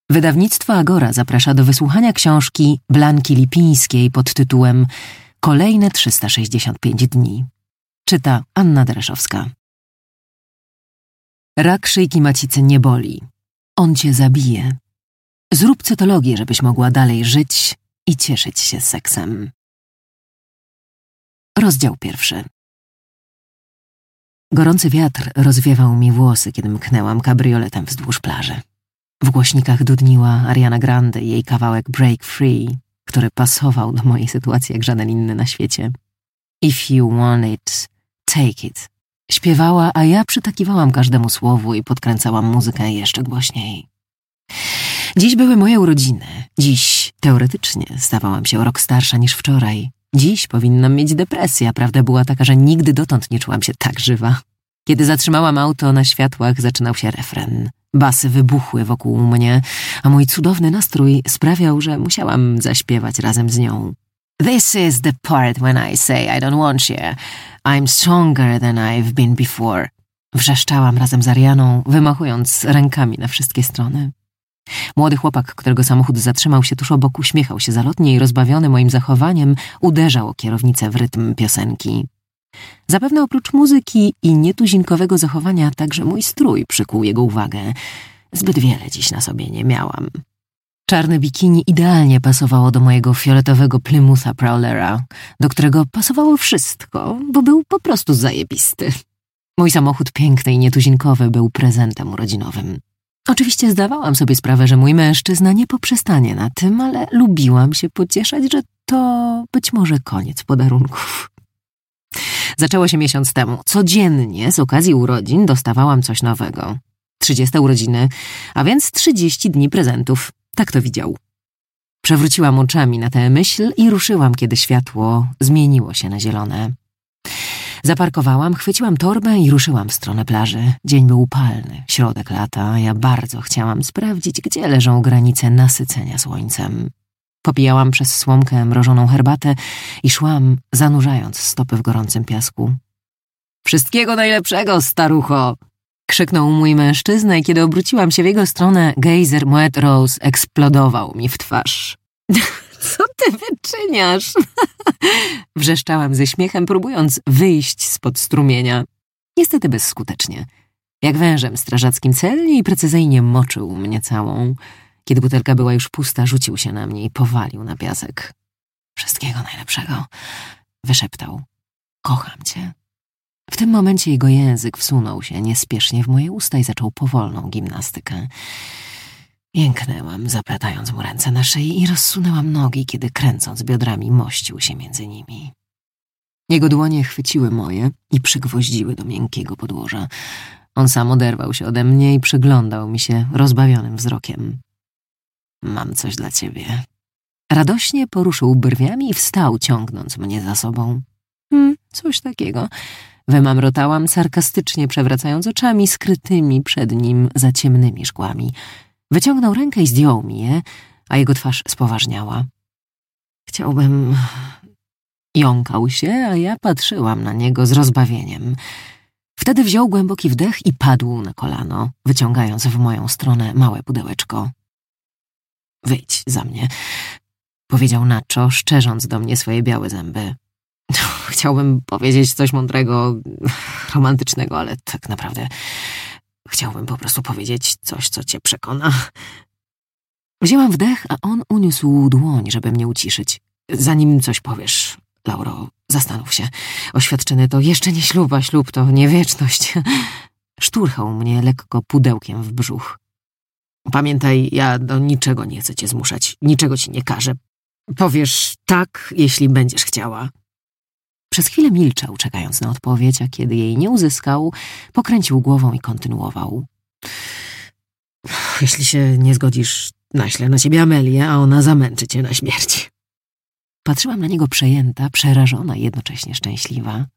Wydawnictwo Agora zaprasza do wysłuchania książki Blanki Lipińskiej pod tytułem Kolejne 365 dni. Czyta Anna Dereszowska. Rak szyjki macicy nie boli. On cię zabije. Zrób cytologię, żebyś mogła dalej żyć i cieszyć się seksem. Rozdział 1. Gorący wiatr rozwiewał mi włosy, kiedy mknęłam kabrioletem wzdłuż plaży. W głośnikach dudniła Ariana Grande i jej kawałek Break Free, który pasował do mojej sytuacji jak żaden inny na świecie. If you want it, take it. Śpiewała, a ja przytakiwałam każdemu słowu i podkręcałam muzykę jeszcze głośniej. Dziś były moje urodziny. Dziś, teoretycznie, stawałam się o rok starsza niż wczoraj. Dziś powinnam mieć depresję, a prawda była taka, że nigdy dotąd nie czułam się tak żywa. Kiedy zatrzymałam auto na światłach, zaczynał się refren. Basy wybuchły wokół mnie, a mój cudowny nastrój sprawiał, że musiałam zaśpiewać razem z nią. This is the part when I say I don't want you. I'm stronger than I've been before. Wrzeszczałam razem z Arianą, wymachując rękami na wszystkie strony. Młody chłopak, którego samochód zatrzymał się tuż obok, uśmiechał się zalotnie i rozbawiony moim zachowaniem uderzał o kierownicę w rytm piosenki. Zapewne oprócz muzyki i nietuzinkowego zachowania także mój strój przykuł jego uwagę. Zbyt wiele dziś na sobie nie miałam. Czarne bikini idealnie pasowało do mojego fioletowego Plymoutha Prowlera, do którego pasowało wszystko, bo był po prostu zajebisty. Mój samochód piękny i nietuzinkowy był prezentem urodzinowym. Oczywiście zdawałam sobie sprawę, że mój mężczyzna nie poprzestanie na tym, ale lubiłam się pocieszać, że to być może koniec podarunków. Zaczęło się miesiąc temu. Codziennie z okazji urodzin dostawałam coś nowego. 30 urodziny, a więc 30 dni prezentów. Tak to widział. Przewróciłam oczami na tę myśl i ruszyłam, kiedy światło zmieniło się na zielone. Zaparkowałam, chwyciłam torbę i ruszyłam w stronę plaży. Dzień był upalny, środek lata, a ja bardzo chciałam sprawdzić, gdzie leżą granice nasycenia słońcem. Popijałam przez słomkę mrożoną herbatę i szłam, zanurzając stopy w gorącym piasku. Wszystkiego najlepszego, starucho! Krzyknął mój mężczyzna i kiedy obróciłam się w jego stronę, gejzer Moet Rose eksplodował mi w twarz. Co ty wyczyniasz? Wrzeszczałam ze śmiechem, próbując wyjść spod strumienia. Niestety bezskutecznie. Jak wężem strażackim celnie i precyzyjnie moczył mnie całą. Kiedy butelka była już pusta, rzucił się na mnie i powalił na piasek. Wszystkiego najlepszego, wyszeptał. Kocham cię. W tym momencie jego język wsunął się niespiesznie w moje usta i zaczął powolną gimnastykę. Jęknęłam, zaplatając mu ręce na szyi i rozsunęłam nogi, kiedy kręcąc biodrami mościł się między nimi. Jego dłonie chwyciły moje i przygwoździły do miękkiego podłoża. On sam oderwał się ode mnie i przyglądał mi się rozbawionym wzrokiem. Mam coś dla ciebie. Radośnie poruszył brwiami i wstał, ciągnąc mnie za sobą. Coś takiego. Wymamrotałam, sarkastycznie przewracając oczami skrytymi przed nim za ciemnymi szkłami. Wyciągnął rękę i zdjął mi je, a jego twarz spoważniała. Chciałbym... Jąkał się, a ja patrzyłam na niego z rozbawieniem. Wtedy wziął głęboki wdech i padł na kolano, wyciągając w moją stronę małe pudełeczko. Wyjdź za mnie, powiedział Nacho, szczerząc do mnie swoje białe zęby. Chciałbym powiedzieć coś mądrego, romantycznego, ale tak naprawdę chciałbym po prostu powiedzieć coś, co cię przekona. Wzięłam wdech, a on uniósł dłoń, żeby mnie uciszyć. Zanim coś powiesz, Lauro, zastanów się. Oświadczyny to jeszcze nie ślub, a ślub to nie wieczność. Szturchał mnie lekko pudełkiem w brzuch. Pamiętaj, ja do niczego nie chcę cię zmuszać, niczego ci nie każę. Powiesz tak, jeśli będziesz chciała. Przez chwilę milczał, czekając na odpowiedź, a kiedy jej nie uzyskał, pokręcił głową i kontynuował. Jeśli się nie zgodzisz, naślę na ciebie Amelię, a ona zamęczy cię na śmierć. Patrzyłam na niego przejęta, przerażona i jednocześnie szczęśliwa.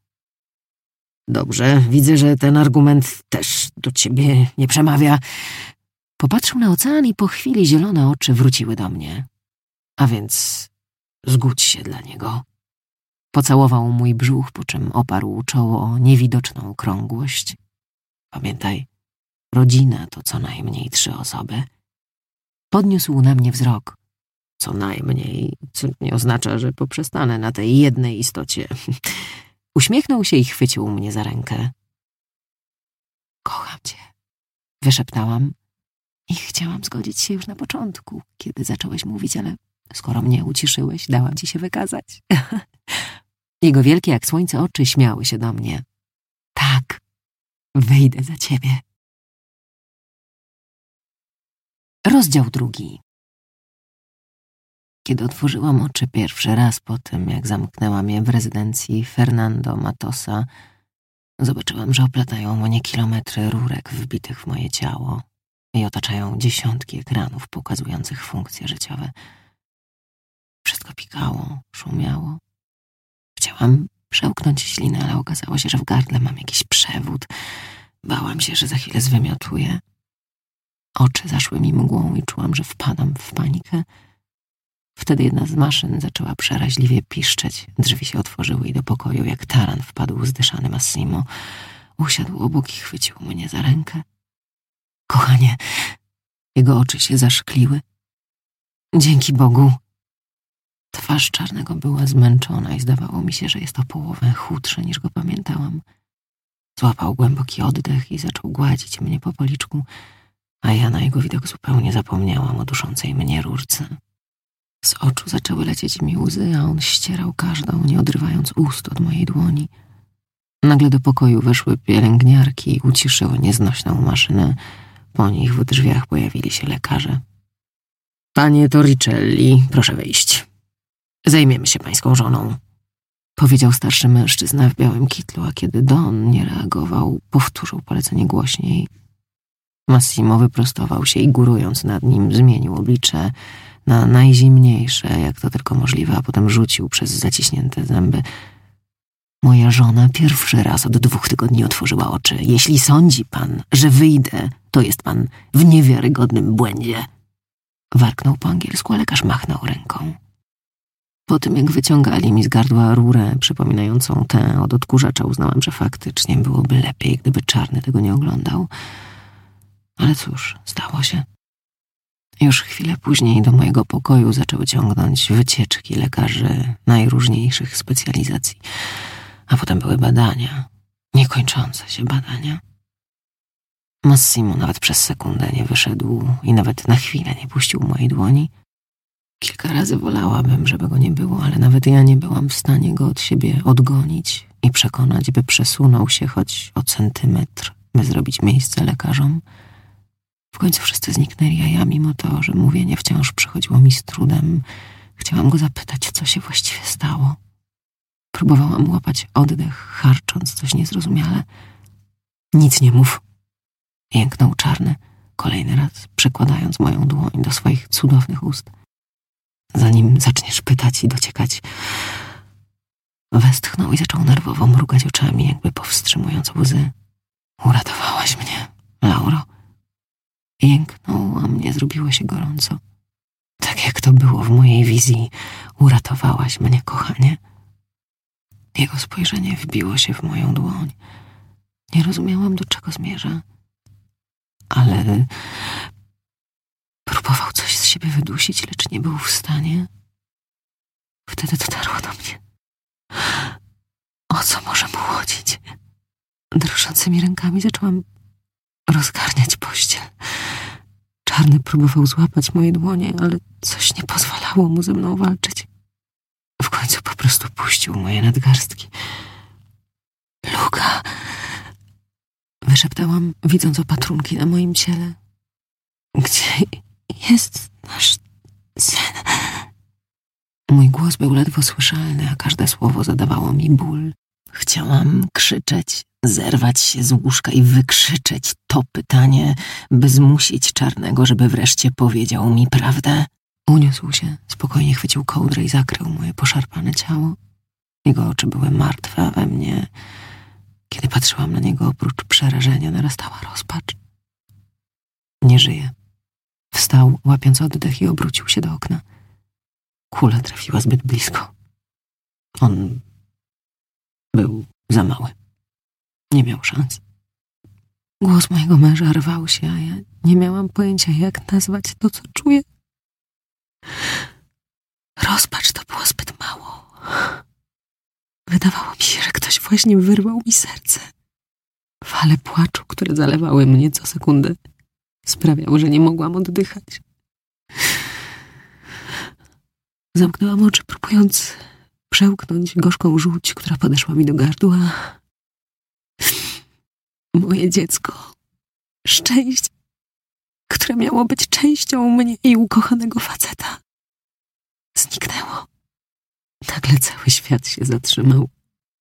Dobrze, widzę, że ten argument też do ciebie nie przemawia. Popatrzył na ocean i po chwili zielone oczy wróciły do mnie. A więc zgódź się dla niego. Pocałował mój brzuch, po czym oparł czoło o niewidoczną okrągłość. Pamiętaj, rodzina to co najmniej 3 osoby. Podniósł na mnie wzrok. Co najmniej, co nie oznacza, że poprzestanę na tej jednej istocie. Uśmiechnął się i chwycił mnie za rękę. Kocham cię, wyszeptałam i chciałam zgodzić się już na początku, kiedy zacząłeś mówić, ale skoro mnie uciszyłeś, dałam ci się wykazać. Jego wielkie jak słońce oczy śmiały się do mnie. Tak, wyjdę za ciebie. Rozdział 2. Kiedy otworzyłam oczy pierwszy raz po tym, jak zamknęłam je w rezydencji Fernando Matosa, zobaczyłam, że oplatają mnie kilometry rurek wbitych w moje ciało i otaczają dziesiątki ekranów pokazujących funkcje życiowe. Wszystko pikało, szumiało. Chciałam przełknąć ślinę, ale okazało się, że w gardle mam jakiś przewód. Bałam się, że za chwilę zwymiotuję. Oczy zaszły mi mgłą i czułam, że wpadam w panikę. Wtedy jedna z maszyn zaczęła przeraźliwie piszczeć. Drzwi się otworzyły i do pokoju jak taran wpadł zdyszany Massimo. Usiadł obok i chwycił mnie za rękę. Kochanie, jego oczy się zaszkliły. Dzięki Bogu. Twarz Czarnego była zmęczona i zdawało mi się, że jest o połowę chudszy niż go pamiętałam. Złapał głęboki oddech i zaczął gładzić mnie po policzku, a ja na jego widok zupełnie zapomniałam o duszącej mnie rurce. Z oczu zaczęły lecieć mi łzy, a on ścierał każdą, nie odrywając ust od mojej dłoni. Nagle do pokoju weszły pielęgniarki i uciszyły nieznośną maszynę. Po nich w drzwiach pojawili się lekarze. Panie Torricelli, proszę wejść. Zajmiemy się pańską żoną, powiedział starszy mężczyzna w białym kitlu, a kiedy Don nie reagował, powtórzył polecenie głośniej. Massimo wyprostował się i górując nad nim zmienił oblicze na najzimniejsze, jak to tylko możliwe, a potem rzucił przez zaciśnięte zęby. Moja żona pierwszy raz od 2 tygodni otworzyła oczy. Jeśli sądzi pan, że wyjdę, to jest pan w niewiarygodnym błędzie. Warknął po angielsku, a lekarz machnął ręką. Po tym, jak wyciągali mi z gardła rurę przypominającą tę od odkurzacza, uznałam, że faktycznie byłoby lepiej, gdyby Czarny tego nie oglądał. Ale cóż, stało się. Już chwilę później do mojego pokoju zaczęły ciągnąć wycieczki lekarzy najróżniejszych specjalizacji. A potem były badania, niekończące się badania. Massimo nawet przez sekundę nie wyszedł i nawet na chwilę nie puścił mojej dłoni. Kilka razy wolałabym, żeby go nie było, ale nawet ja nie byłam w stanie go od siebie odgonić i przekonać, by przesunął się choć o centymetr, by zrobić miejsce lekarzom. W końcu wszyscy zniknęli, a ja, mimo to, że mówienie wciąż przychodziło mi z trudem, chciałam go zapytać, co się właściwie stało. Próbowałam łapać oddech, charcząc coś niezrozumiale. Nic nie mów, jęknął Czarny, kolejny raz przykładając moją dłoń do swoich cudownych ust. Zanim zaczniesz pytać i dociekać. Westchnął i zaczął nerwowo mrugać oczami, jakby powstrzymując łzy. Uratowałaś mnie, Lauro. Jęknął, a mnie zrobiło się gorąco. Tak jak to było w mojej wizji. Uratowałaś mnie, kochanie. Jego spojrzenie wbiło się w moją dłoń. Nie rozumiałam, do czego zmierza. Ale próbował coś z siebie wydusić, lecz nie był w stanie. Wtedy dotarło do mnie. O co może mu chodzić? Drżącymi rękami zaczęłam rozgarniać pościel. Czarny próbował złapać moje dłonie, ale coś nie pozwalało mu ze mną walczyć. W końcu po prostu puścił moje nadgarstki. Luka! Wyszeptałam, widząc opatrunki na moim ciele. Gdzie jest nasz syn? Mój głos był ledwo słyszalny, a każde słowo zadawało mi ból. Chciałam krzyczeć, zerwać się z łóżka i wykrzyczeć to pytanie, by zmusić Czarnego, żeby wreszcie powiedział mi prawdę. Uniósł się, spokojnie chwycił kołdrę i zakrył moje poszarpane ciało. Jego oczy były martwe, a we mnie, kiedy patrzyłam na niego, oprócz przerażenia, narastała rozpacz. Nie żyje. Wstał, łapiąc oddech, i obrócił się do okna. Kula trafiła zbyt blisko. On był za mały. Nie miał szans. Głos mojego męża rwał się, a ja nie miałam pojęcia, jak nazwać to, co czuję. Rozpacz to było zbyt mało. Wydawało mi się, że ktoś właśnie wyrwał mi serce. Fale płaczu, które zalewały mnie co sekundę, sprawiały, że nie mogłam oddychać. Zamknęłam oczy, próbując przełknąć gorzką żółć, która podeszła mi do gardła. Moje dziecko, szczęście, które miało być częścią mnie i ukochanego faceta, zniknęło. Nagle cały świat się zatrzymał.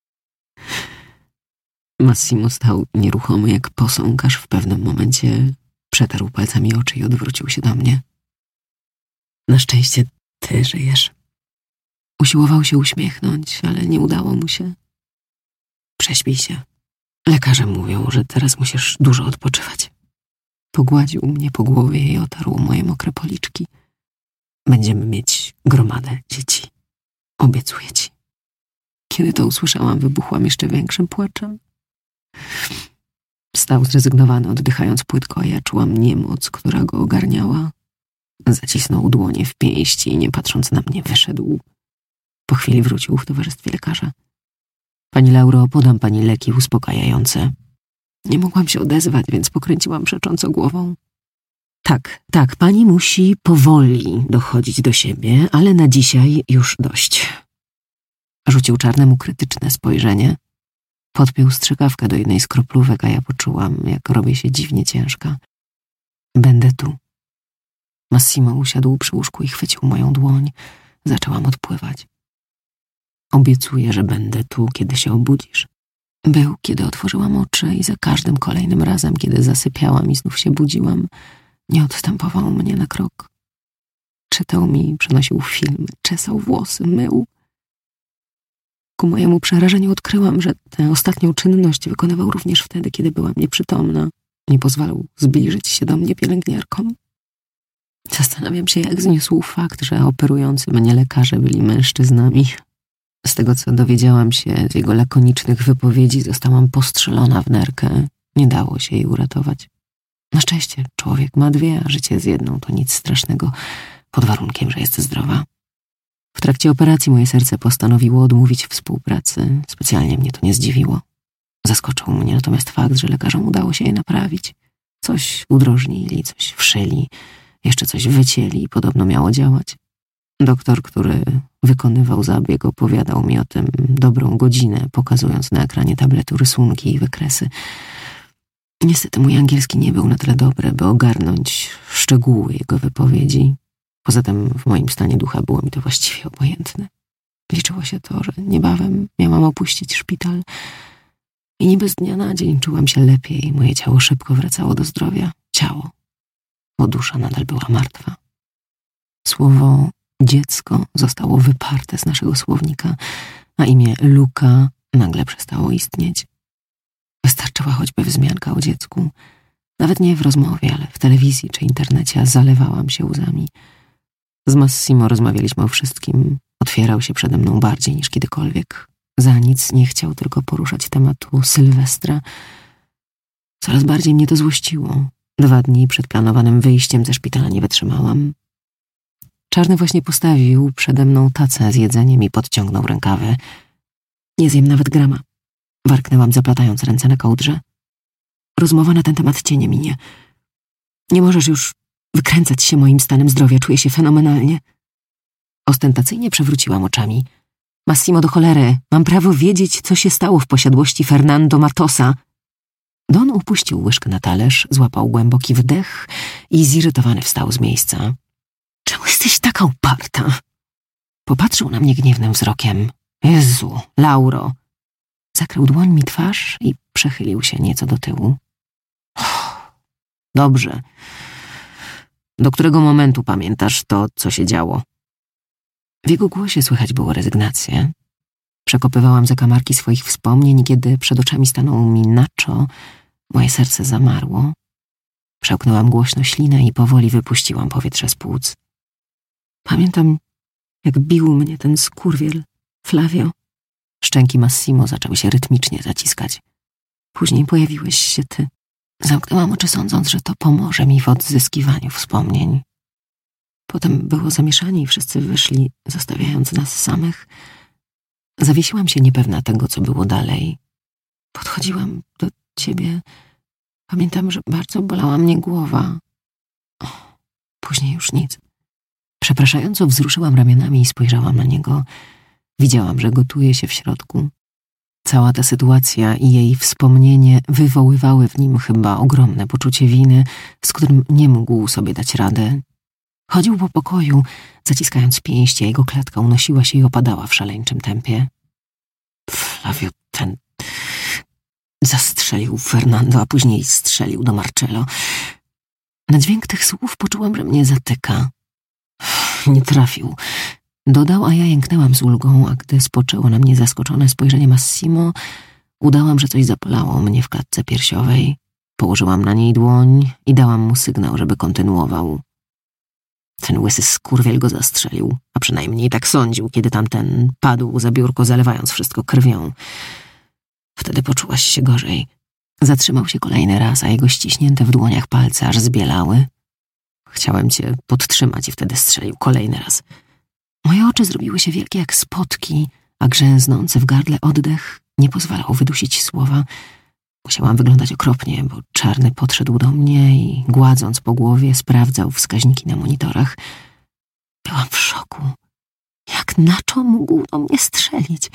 Massimo stał nieruchomy jak posąg, aż w pewnym momencie przetarł palcami oczy i odwrócił się do mnie. Na szczęście ty żyjesz. Usiłował się uśmiechnąć, ale nie udało mu się. Prześpij się. Lekarze mówią, że teraz musisz dużo odpoczywać. Pogładził mnie po głowie i otarł moje mokre policzki. Będziemy mieć gromadę dzieci. Obiecuję ci. Kiedy to usłyszałam, wybuchłam jeszcze większym płaczem. Stał zrezygnowany, oddychając płytko, a ja czułam niemoc, która go ogarniała. Zacisnął dłonie w pięści i nie patrząc na mnie wyszedł. Po chwili wrócił w towarzystwie lekarza. Pani Lauro, podam pani leki uspokajające. Nie mogłam się odezwać, więc pokręciłam przecząco głową. Tak, pani musi powoli dochodzić do siebie, ale na dzisiaj już dość. Rzucił Czarnemu krytyczne spojrzenie. Podpiął strzykawkę do jednej z kroplówek, a ja poczułam, jak robię się dziwnie ciężka. Będę tu. Massimo usiadł przy łóżku i chwycił moją dłoń. Zaczęłam odpływać. Obiecuję, że będę tu, kiedy się obudzisz. Był, kiedy otworzyłam oczy i za każdym kolejnym razem, kiedy zasypiałam i znów się budziłam, nie odstępował mnie na krok. Czytał mi, przynosił filmy, czesał włosy, mył. Ku mojemu przerażeniu odkryłam, że tę ostatnią czynność wykonywał również wtedy, kiedy byłam nieprzytomna. Nie pozwalał zbliżyć się do mnie pielęgniarkom. Zastanawiam się, jak zniósł fakt, że operujący mnie lekarze byli mężczyznami. Z tego, co dowiedziałam się z jego lakonicznych wypowiedzi, zostałam postrzelona w nerkę. Nie dało się jej uratować. Na szczęście człowiek ma dwie, a życie z jedną to nic strasznego, pod warunkiem, że jest zdrowa. W trakcie operacji moje serce postanowiło odmówić współpracy. Specjalnie mnie to nie zdziwiło. Zaskoczył mnie natomiast fakt, że lekarzom udało się je naprawić. Coś udrożnili, coś wszyli, jeszcze coś wycięli i podobno miało działać. Doktor, który wykonywał zabieg, opowiadał mi o tym dobrą godzinę, pokazując na ekranie tabletu rysunki i wykresy. Niestety mój angielski nie był na tyle dobry, by ogarnąć szczegóły jego wypowiedzi. Poza tym w moim stanie ducha było mi to właściwie obojętne. Liczyło się to, że niebawem miałam opuścić szpital i niby z dnia na dzień czułam się lepiej. Moje ciało szybko wracało do zdrowia. Ciało, bo dusza nadal była martwa. Słowo dziecko zostało wyparte z naszego słownika, a imię Luka nagle przestało istnieć. Wystarczyła choćby wzmianka o dziecku. Nawet nie w rozmowie, ale w telewizji czy internecie zalewałam się łzami. Z Massimo rozmawialiśmy o wszystkim. Otwierał się przede mną bardziej niż kiedykolwiek. Za nic nie chciał tylko poruszać tematu Sylwestra. Coraz bardziej mnie to złościło. 2 dni przed planowanym wyjściem ze szpitala nie wytrzymałam. Czarny właśnie postawił przede mną tacę z jedzeniem i podciągnął rękawy. Nie zjem nawet grama. Warknęłam, zaplatając ręce na kołdrze. Rozmowa na ten temat cię nie minie. Nie możesz już wykręcać się moim stanem zdrowia. Czuję się fenomenalnie. Ostentacyjnie przewróciłam oczami. Massimo, do cholery. Mam prawo wiedzieć, co się stało w posiadłości Fernando Matosa. Don upuścił łyżkę na talerz, złapał głęboki wdech i zirytowany wstał z miejsca. Czemu jesteś taka uparta? Popatrzył na mnie gniewnym wzrokiem. Jezu, Lauro. Zakrył dłońmi twarz i przechylił się nieco do tyłu. Dobrze. Do którego momentu pamiętasz to, co się działo? W jego głosie słychać było rezygnację. Przekopywałam zakamarki swoich wspomnień i kiedy przed oczami stanął mi Nacho, moje serce zamarło. Przełknęłam głośno ślinę i powoli wypuściłam powietrze z płuc. Pamiętam, jak bił mnie ten skurwiel, Flavio. Szczęki Massimo zaczęły się rytmicznie zaciskać. Później pojawiłeś się ty. Zamknęłam oczy, sądząc, że to pomoże mi w odzyskiwaniu wspomnień. Potem było zamieszanie i wszyscy wyszli, zostawiając nas samych. Zawiesiłam się niepewna tego, co było dalej. Podchodziłam do ciebie. Pamiętam, że bardzo bolała mnie głowa. Później już nic. Przepraszająco wzruszyłam ramionami i spojrzałam na niego. Widziałam, że gotuje się w środku. Cała ta sytuacja i jej wspomnienie wywoływały w nim chyba ogromne poczucie winy, z którym nie mógł sobie dać radę. Chodził po pokoju, zaciskając pięści, a jego klatka unosiła się i opadała w szaleńczym tempie. Flavio, ten zastrzelił Fernando, a później strzelił do Marcello. Na dźwięk tych słów poczułam, że mnie zatyka. Nie trafił. Dodał, a ja jęknęłam z ulgą, a gdy spoczęło na mnie zaskoczone spojrzenie Massimo, udałam, że coś zapalało mnie w klatce piersiowej. Położyłam na niej dłoń i dałam mu sygnał, żeby kontynuował. Ten łysy skurwiel go zastrzelił, a przynajmniej tak sądził, kiedy tamten padł za biurko, zalewając wszystko krwią. Wtedy poczułaś się gorzej. Zatrzymał się kolejny raz, a jego ściśnięte w dłoniach palce aż zbielały. Chciałem cię podtrzymać i wtedy strzelił kolejny raz. Moje oczy zrobiły się wielkie jak spotki, a grzęznący w gardle oddech nie pozwalał wydusić słowa. Musiałam wyglądać okropnie, bo Czarny podszedł do mnie i gładząc po głowie sprawdzał wskaźniki na monitorach. Byłam w szoku. Jak na co mógł do mnie strzelić?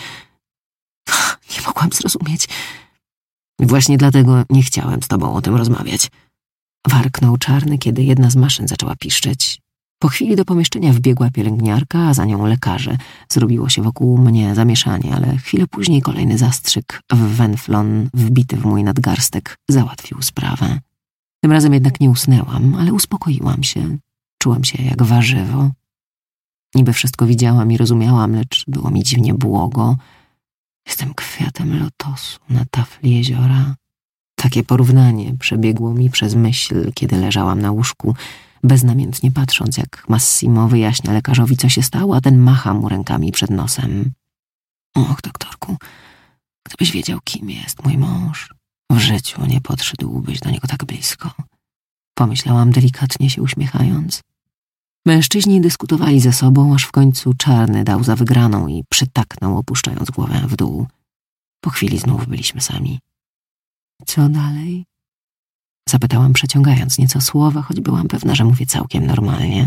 Nie mogłam zrozumieć. Właśnie dlatego nie chciałem z tobą o tym rozmawiać. Warknął Czarny, kiedy jedna z maszyn zaczęła piszczeć. Po chwili do pomieszczenia wbiegła pielęgniarka, a za nią lekarze. Zrobiło się wokół mnie zamieszanie, ale chwilę później kolejny zastrzyk w wenflon wbity w mój nadgarstek załatwił sprawę. Tym razem jednak nie usnęłam, ale uspokoiłam się. Czułam się jak warzywo. Niby wszystko widziałam i rozumiałam, lecz było mi dziwnie błogo. Jestem kwiatem lotosu na tafli jeziora. Takie porównanie przebiegło mi przez myśl, kiedy leżałam na łóżku, beznamiętnie patrząc, jak Massimo wyjaśnia lekarzowi, co się stało, a ten macha mu rękami przed nosem. Och, doktorku, gdybyś wiedział, kim jest mój mąż, w życiu nie podszedłbyś do niego tak blisko. Pomyślałam, delikatnie się uśmiechając. Mężczyźni dyskutowali ze sobą, aż w końcu Czarny dał za wygraną i przytaknął, opuszczając głowę w dół. Po chwili znów byliśmy sami. Co dalej? Zapytałam, przeciągając nieco słowa, choć byłam pewna, że mówię całkiem normalnie.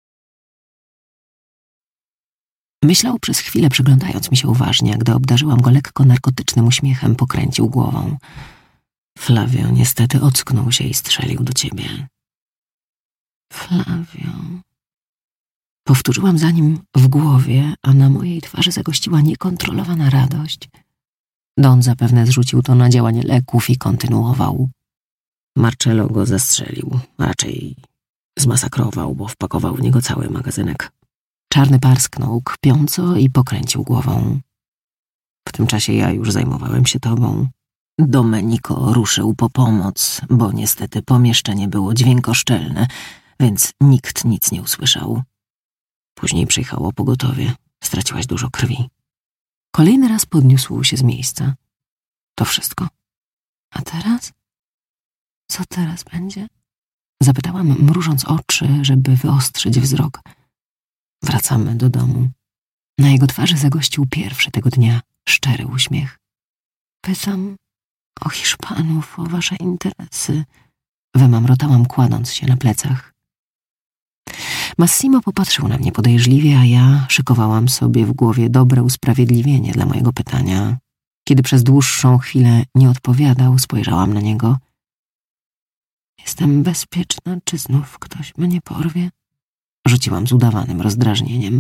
Myślał przez chwilę, przyglądając mi się uważnie, a gdy obdarzyłam go lekko narkotycznym uśmiechem, pokręcił głową. Flavio niestety ocknął się i strzelił do ciebie. Flavio. Powtórzyłam za nim w głowie, a na mojej twarzy zagościła niekontrolowana radość. Don zapewne zrzucił to na działanie leków i kontynuował. Marcello go zastrzelił, raczej zmasakrował, bo wpakował w niego cały magazynek. Czarny parsknął kpiąco i pokręcił głową. W tym czasie ja już zajmowałem się tobą. Domenico ruszył po pomoc, bo niestety pomieszczenie było dźwiękoszczelne, więc nikt nic nie usłyszał. Później przyjechało pogotowie. Straciłaś dużo krwi. Kolejny raz podniósł się z miejsca. To wszystko. A teraz? Co teraz będzie? Zapytałam, mrużąc oczy, żeby wyostrzyć wzrok. Wracamy do domu. Na jego twarzy zagościł pierwszy tego dnia szczery uśmiech. Pytam o Hiszpanów, o wasze interesy. Wymamrotałam, kładąc się na plecach. Massimo popatrzył na mnie podejrzliwie, a ja szykowałam sobie w głowie dobre usprawiedliwienie dla mojego pytania. Kiedy przez dłuższą chwilę nie odpowiadał, spojrzałam na niego. Jestem bezpieczna, czy znów ktoś mnie porwie? Rzuciłam z udawanym rozdrażnieniem.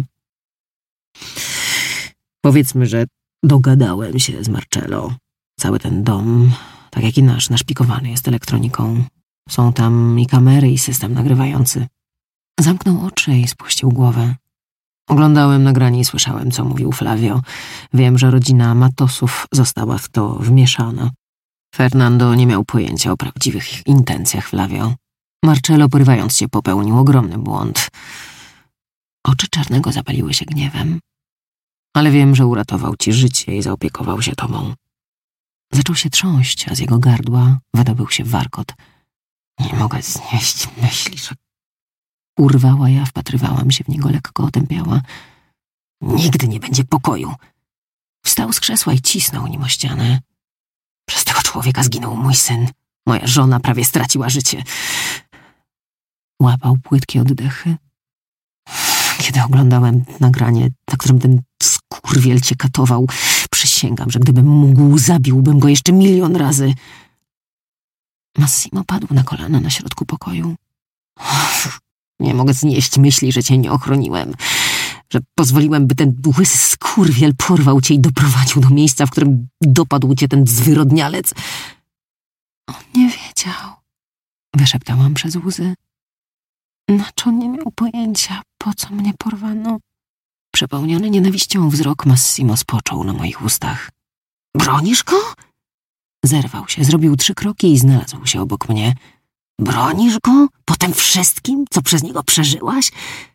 Powiedzmy, że dogadałem się z Marcello. Cały ten dom, tak jak i nasz, naszpikowany jest elektroniką. Są tam i kamery, i system nagrywający. Zamknął oczy i spuścił głowę. Oglądałem nagranie i słyszałem, co mówił Flavio. Wiem, że rodzina Matosów została w to wmieszana. Fernando nie miał pojęcia o prawdziwych intencjach Flavio. Marcello, porywając się, popełnił ogromny błąd. Oczy Czarnego zapaliły się gniewem. Ale wiem, że uratował ci życie i zaopiekował się tobą. Zaczął się trząść, a z jego gardła wydobył się warkot. Nie mogę znieść myśli, że... Urwała ja, wpatrywałam się w niego, lekko otępiała. Nigdy nie będzie pokoju. Wstał z krzesła i cisnął nim o ścianę. Przez tego człowieka zginął mój syn. Moja żona prawie straciła życie. Łapał płytkie oddechy. Kiedy oglądałem nagranie, na którym ten skurwiel cię katował, przysięgam, że gdybym mógł, zabiłbym go jeszcze 1 000 000 razy. Massimo padł na kolana na środku pokoju. Nie mogę znieść myśli, że cię nie ochroniłem. Że pozwoliłem, by ten łysy skurwiel porwał cię i doprowadził do miejsca, w którym dopadł cię ten zwyrodnialec. On nie wiedział, wyszeptałam przez łzy. Znaczy on nie miał pojęcia, po co mnie porwano. Przepełniony nienawiścią wzrok Massimo spoczął na moich ustach. Bronisz go? Zerwał się, zrobił 3 kroki i znalazł się obok mnie. Bronisz go? Po tym wszystkim, co przez niego przeżyłaś?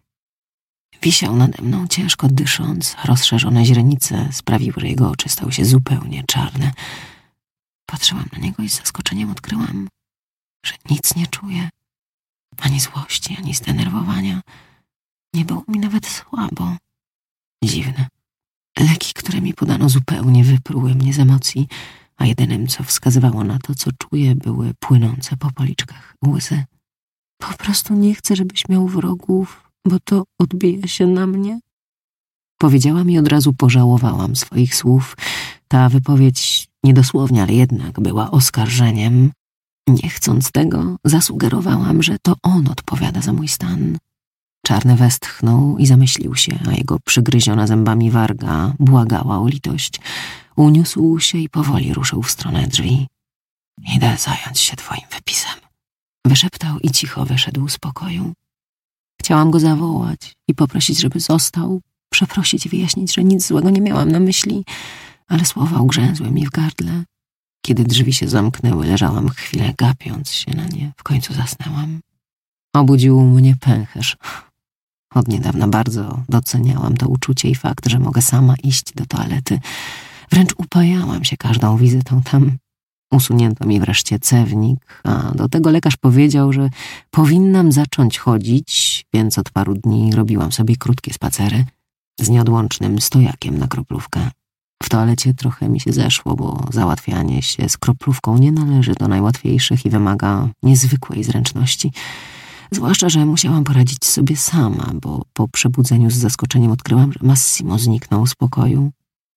Wisiał nade mną, ciężko dysząc, a rozszerzone źrenice sprawiły, że jego oczy stały się zupełnie czarne. Patrzyłam na niego i z zaskoczeniem odkryłam, że nic nie czuję. Ani złości, ani zdenerwowania. Nie było mi nawet słabo. Dziwne. Leki, które mi podano, zupełnie wypruły mnie z emocji, a jedynym, co wskazywało na to, co czuję, były płynące po policzkach łzy. Po prostu nie chcę, żebyś miał wrogów, bo to odbija się na mnie. Powiedziałam i od razu pożałowałam swoich słów. Ta wypowiedź niedosłownie, ale jednak była oskarżeniem. Nie chcąc tego, zasugerowałam, że to on odpowiada za mój stan. Czarny westchnął i zamyślił się, a jego przygryziona zębami warga błagała o litość. Uniósł się i powoli ruszył w stronę drzwi. Idę zająć się twoim wypisem. Wyszeptał i cicho wyszedł z pokoju. Chciałam go zawołać i poprosić, żeby został, przeprosić i wyjaśnić, że nic złego nie miałam na myśli, ale słowa ugrzęzły mi w gardle. Kiedy drzwi się zamknęły, leżałam chwilę, gapiąc się na nie. W końcu zasnęłam. Obudził mnie pęcherz. Od niedawna bardzo doceniałam to uczucie i fakt, że mogę sama iść do toalety. Wręcz upajałam się każdą wizytą tam. Usunięto mi wreszcie cewnik, a do tego lekarz powiedział, że powinnam zacząć chodzić, więc od paru dni robiłam sobie krótkie spacery z nieodłącznym stojakiem na kroplówkę. W toalecie trochę mi się zeszło, bo załatwianie się z kroplówką nie należy do najłatwiejszych i wymaga niezwykłej zręczności. Zwłaszcza, że musiałam poradzić sobie sama, bo po przebudzeniu z zaskoczeniem odkryłam, że Massimo zniknął z pokoju.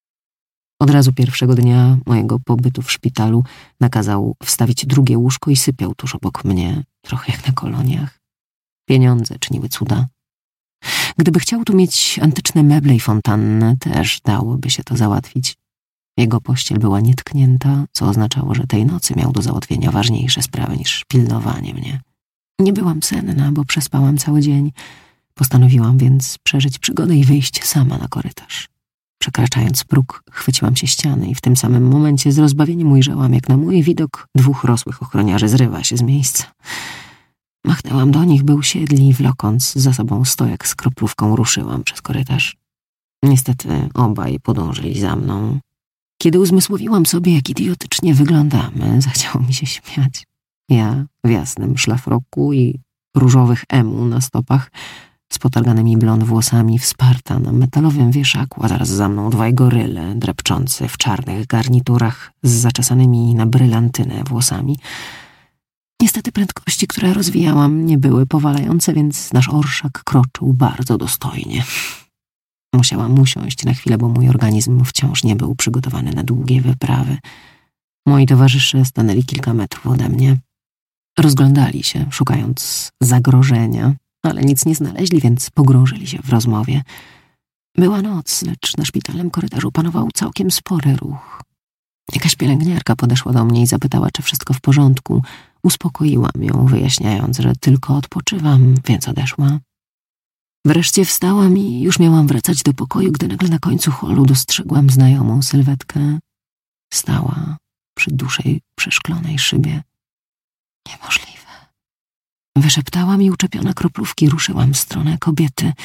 Od razu pierwszego dnia mojego pobytu w szpitalu nakazał wstawić drugie łóżko i sypiał tuż obok mnie, trochę jak na koloniach. Pieniądze czyniły cuda. Gdyby chciał tu mieć antyczne meble i fontannę, też dałoby się to załatwić. Jego pościel była nietknięta, co oznaczało, że tej nocy miał do załatwienia ważniejsze sprawy niż pilnowanie mnie. Nie byłam senna, bo przespałam cały dzień. Postanowiłam więc przeżyć przygodę i wyjść sama na korytarz. Przekraczając próg, chwyciłam się ściany i w tym samym momencie z rozbawieniem ujrzałam, jak na mój widok 2 rosłych ochroniarzy zrywa się z miejsca. Machnęłam do nich, by usiedli i wlokąc za sobą stojak z kroplówką ruszyłam przez korytarz. Niestety obaj podążyli za mną. Kiedy uzmysłowiłam sobie, jak idiotycznie wyglądamy, zachciało mi się śmiać. Ja w jasnym szlafroku i różowych emu na stopach, z potarganymi blond włosami, wsparta na metalowym wieszaku, a zaraz za mną 2 goryle drepczący w czarnych garniturach z zaczesanymi na brylantynę włosami. Niestety prędkości, które rozwijałam, nie były powalające, więc nasz orszak kroczył bardzo dostojnie. Musiałam usiąść na chwilę, bo mój organizm wciąż nie był przygotowany na długie wyprawy. Moi towarzysze stanęli kilka metrów ode mnie. Rozglądali się, szukając zagrożenia, ale nic nie znaleźli, więc pogrążyli się w rozmowie. Była noc, lecz na szpitalnym korytarzu panował całkiem spory ruch. Jakaś pielęgniarka podeszła do mnie i zapytała, czy wszystko w porządku. Uspokoiłam ją, wyjaśniając, że tylko odpoczywam, więc odeszła. Wreszcie wstałam i już miałam wracać do pokoju, gdy nagle na końcu holu dostrzegłam znajomą sylwetkę. Stała przy dużej, przeszklonej szybie. Niemożliwe. Wyszeptałam i uczepiona kroplówki ruszyłam w stronę kobiety.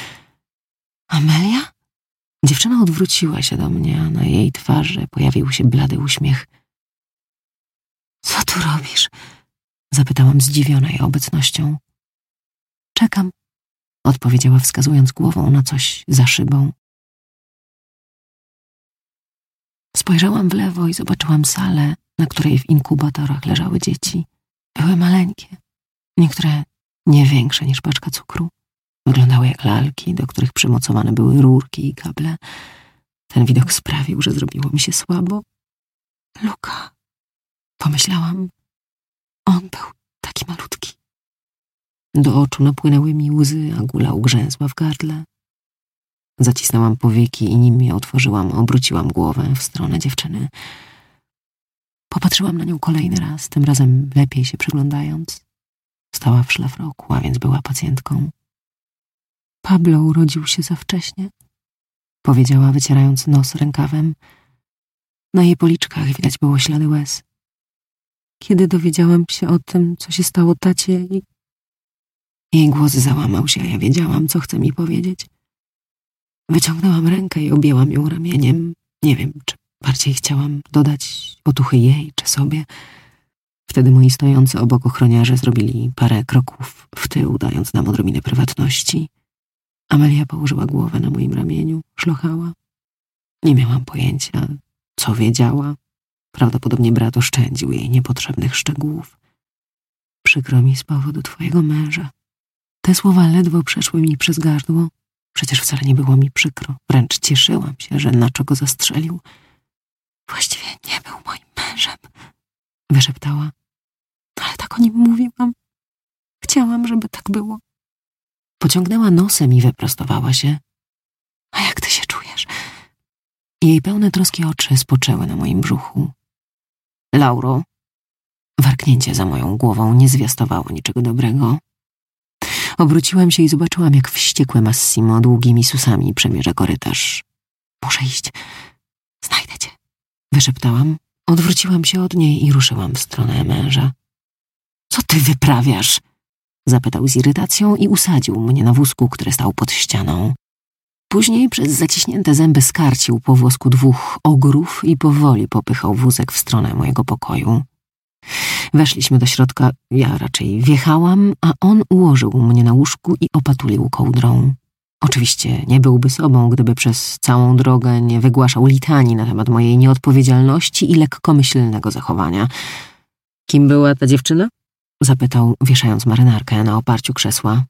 Amelia? Dziewczyna odwróciła się do mnie, a na jej twarzy pojawił się blady uśmiech. Co tu robisz? Zapytałam zdziwiona jej obecnością. Czekam, odpowiedziała wskazując głową na coś za szybą. Spojrzałam w lewo i zobaczyłam salę, na której w inkubatorach leżały dzieci. Były maleńkie, niektóre nie większe niż paczka cukru. Wyglądały jak lalki, do których przymocowane były rurki i kable. Ten widok sprawił, że zrobiło mi się słabo. Luka, pomyślałam, on był taki malutki. Do oczu napłynęły mi łzy, a gula ugrzęzła w gardle. Zacisnęłam powieki i nim je otworzyłam, obróciłam głowę w stronę dziewczyny. Popatrzyłam na nią kolejny raz, tym razem lepiej się przyglądając. Stała w szlafroku, a więc była pacjentką. Pablo urodził się za wcześnie, powiedziała, wycierając nos rękawem. Na jej policzkach widać było ślady łez. Kiedy dowiedziałam się o tym, co się stało tacie, jej głos załamał się, a ja wiedziałam, co chce mi powiedzieć. Wyciągnęłam rękę i objęłam ją ramieniem. Nie wiem, czy bardziej chciałam dodać otuchy jej czy sobie. Wtedy moi stojący obok ochroniarze zrobili parę kroków w tył, dając nam odrobinę prywatności. Amelia położyła głowę na moim ramieniu, szlochała. Nie miałam pojęcia, co wiedziała. Prawdopodobnie brat oszczędził jej niepotrzebnych szczegółów. Przykro mi z powodu twojego męża. Te słowa ledwo przeszły mi przez gardło. Przecież wcale nie było mi przykro. Wręcz cieszyłam się, że Nacho go zastrzelił. Właściwie nie był moim mężem, wyszeptała. Ale tak o nim mówiłam. Chciałam, żeby tak było. Pociągnęła nosem i wyprostowała się. A jak ty się czujesz? Jej pełne troski oczy spoczęły na moim brzuchu. Lauro, warknięcie za moją głową nie zwiastowało niczego dobrego. Obróciłam się i zobaczyłam, jak wściekłe Massimo długimi susami przemierza korytarz. Muszę iść. Znajdę cię, wyszeptałam. Odwróciłam się od niej i ruszyłam w stronę męża. Co ty wyprawiasz? Zapytał z irytacją i usadził mnie na wózku, który stał pod ścianą. Później przez zaciśnięte zęby skarcił po włosku 2 ogrów i powoli popychał wózek w stronę mojego pokoju. Weszliśmy do środka, ja raczej wjechałam, a on ułożył mnie na łóżku i opatulił kołdrą. Oczywiście nie byłby sobą, gdyby przez całą drogę nie wygłaszał litanii na temat mojej nieodpowiedzialności i lekkomyślnego zachowania. Kim była ta dziewczyna? Zapytał, wieszając marynarkę na oparciu krzesła.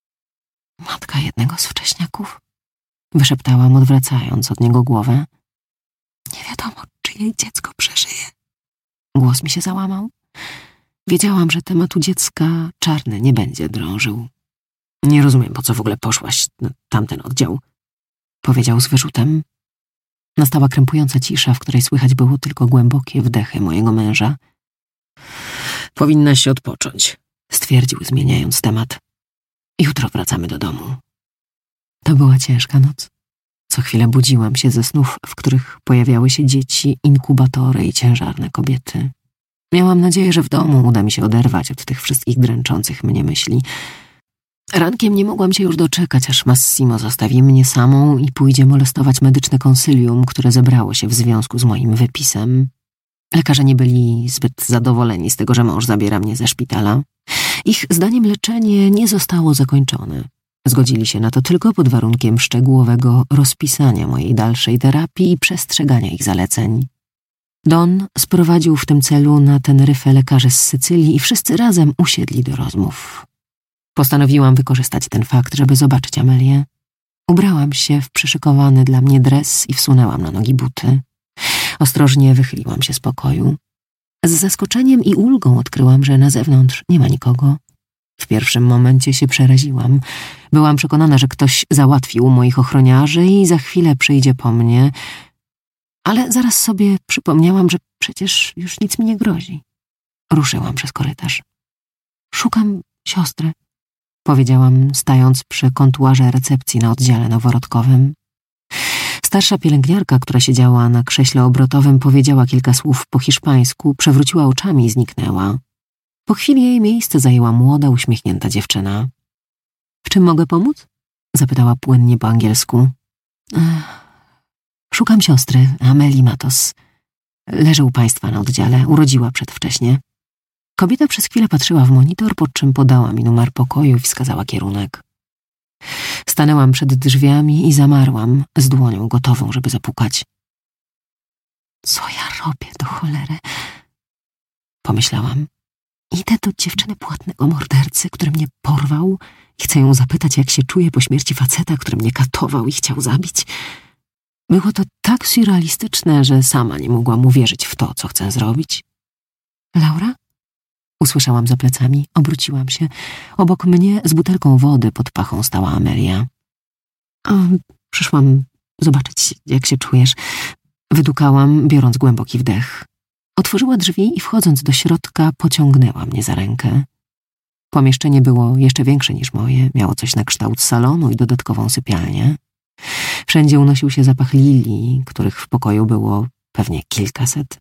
Matka jednego z wcześniaków, wyszeptałam, odwracając od niego głowę. Nie wiadomo, czy jej dziecko przeżyje. Głos mi się załamał. Wiedziałam, że tematu dziecka Czarny nie będzie drążył. Nie rozumiem, po co w ogóle poszłaś na tamten oddział, powiedział z wyrzutem. Nastała krępująca cisza, w której słychać było tylko głębokie wdechy mojego męża. Powinnaś odpocząć, stwierdził, zmieniając temat. Jutro wracamy do domu. To była ciężka noc. Co chwilę budziłam się ze snów, w których pojawiały się dzieci, inkubatory i ciężarne kobiety. Miałam nadzieję, że w domu uda mi się oderwać od tych wszystkich dręczących mnie myśli. Rankiem nie mogłam się już doczekać, aż Massimo zostawi mnie samą i pójdzie molestować medyczne konsylium, które zebrało się w związku z moim wypisem. Lekarze nie byli zbyt zadowoleni z tego, że mąż zabiera mnie ze szpitala. Ich zdaniem leczenie nie zostało zakończone. Zgodzili się na to tylko pod warunkiem szczegółowego rozpisania mojej dalszej terapii i przestrzegania ich zaleceń. Don sprowadził w tym celu na Teneryfę lekarzy z Sycylii i wszyscy razem usiedli do rozmów. Postanowiłam wykorzystać ten fakt, żeby zobaczyć Amelię. Ubrałam się w przyszykowany dla mnie dres i wsunęłam na nogi buty. Ostrożnie wychyliłam się z pokoju. Z zaskoczeniem i ulgą odkryłam, że na zewnątrz nie ma nikogo. W pierwszym momencie się przeraziłam. Byłam przekonana, że ktoś załatwił moich ochroniarzy i za chwilę przyjdzie po mnie, ale zaraz sobie przypomniałam, że przecież już nic mi nie grozi. Ruszyłam przez korytarz. Szukam siostry, powiedziałam, stając przy kontuarze recepcji na oddziale noworodkowym. Starsza pielęgniarka, która siedziała na krześle obrotowym, powiedziała kilka słów po hiszpańsku, przewróciła oczami i zniknęła. Po chwili jej miejsce zajęła młoda, uśmiechnięta dziewczyna. W czym mogę pomóc? Zapytała płynnie po angielsku. Szukam siostry, Amelii Matos. Leżę u państwa na oddziale, urodziła przedwcześnie. Kobieta przez chwilę patrzyła w monitor, po czym podała mi numer pokoju i wskazała kierunek. Stanęłam przed drzwiami i zamarłam z dłonią gotową, żeby zapukać. Co ja robię, do cholery? Pomyślałam. Idę do dziewczyny płatnego mordercy, który mnie porwał i chcę ją zapytać, jak się czuje po śmierci faceta, który mnie katował i chciał zabić. Było to tak surrealistyczne, że sama nie mogłam uwierzyć w to, co chcę zrobić. Laura? Usłyszałam za plecami, obróciłam się. Obok mnie z butelką wody pod pachą stała Amelia. Przyszłam zobaczyć, jak się czujesz. Wydukałam, biorąc głęboki wdech. Otworzyła drzwi i wchodząc do środka pociągnęła mnie za rękę. Pomieszczenie było jeszcze większe niż moje, miało coś na kształt salonu i dodatkową sypialnię. Wszędzie unosił się zapach lilii, których w pokoju było pewnie kilkaset.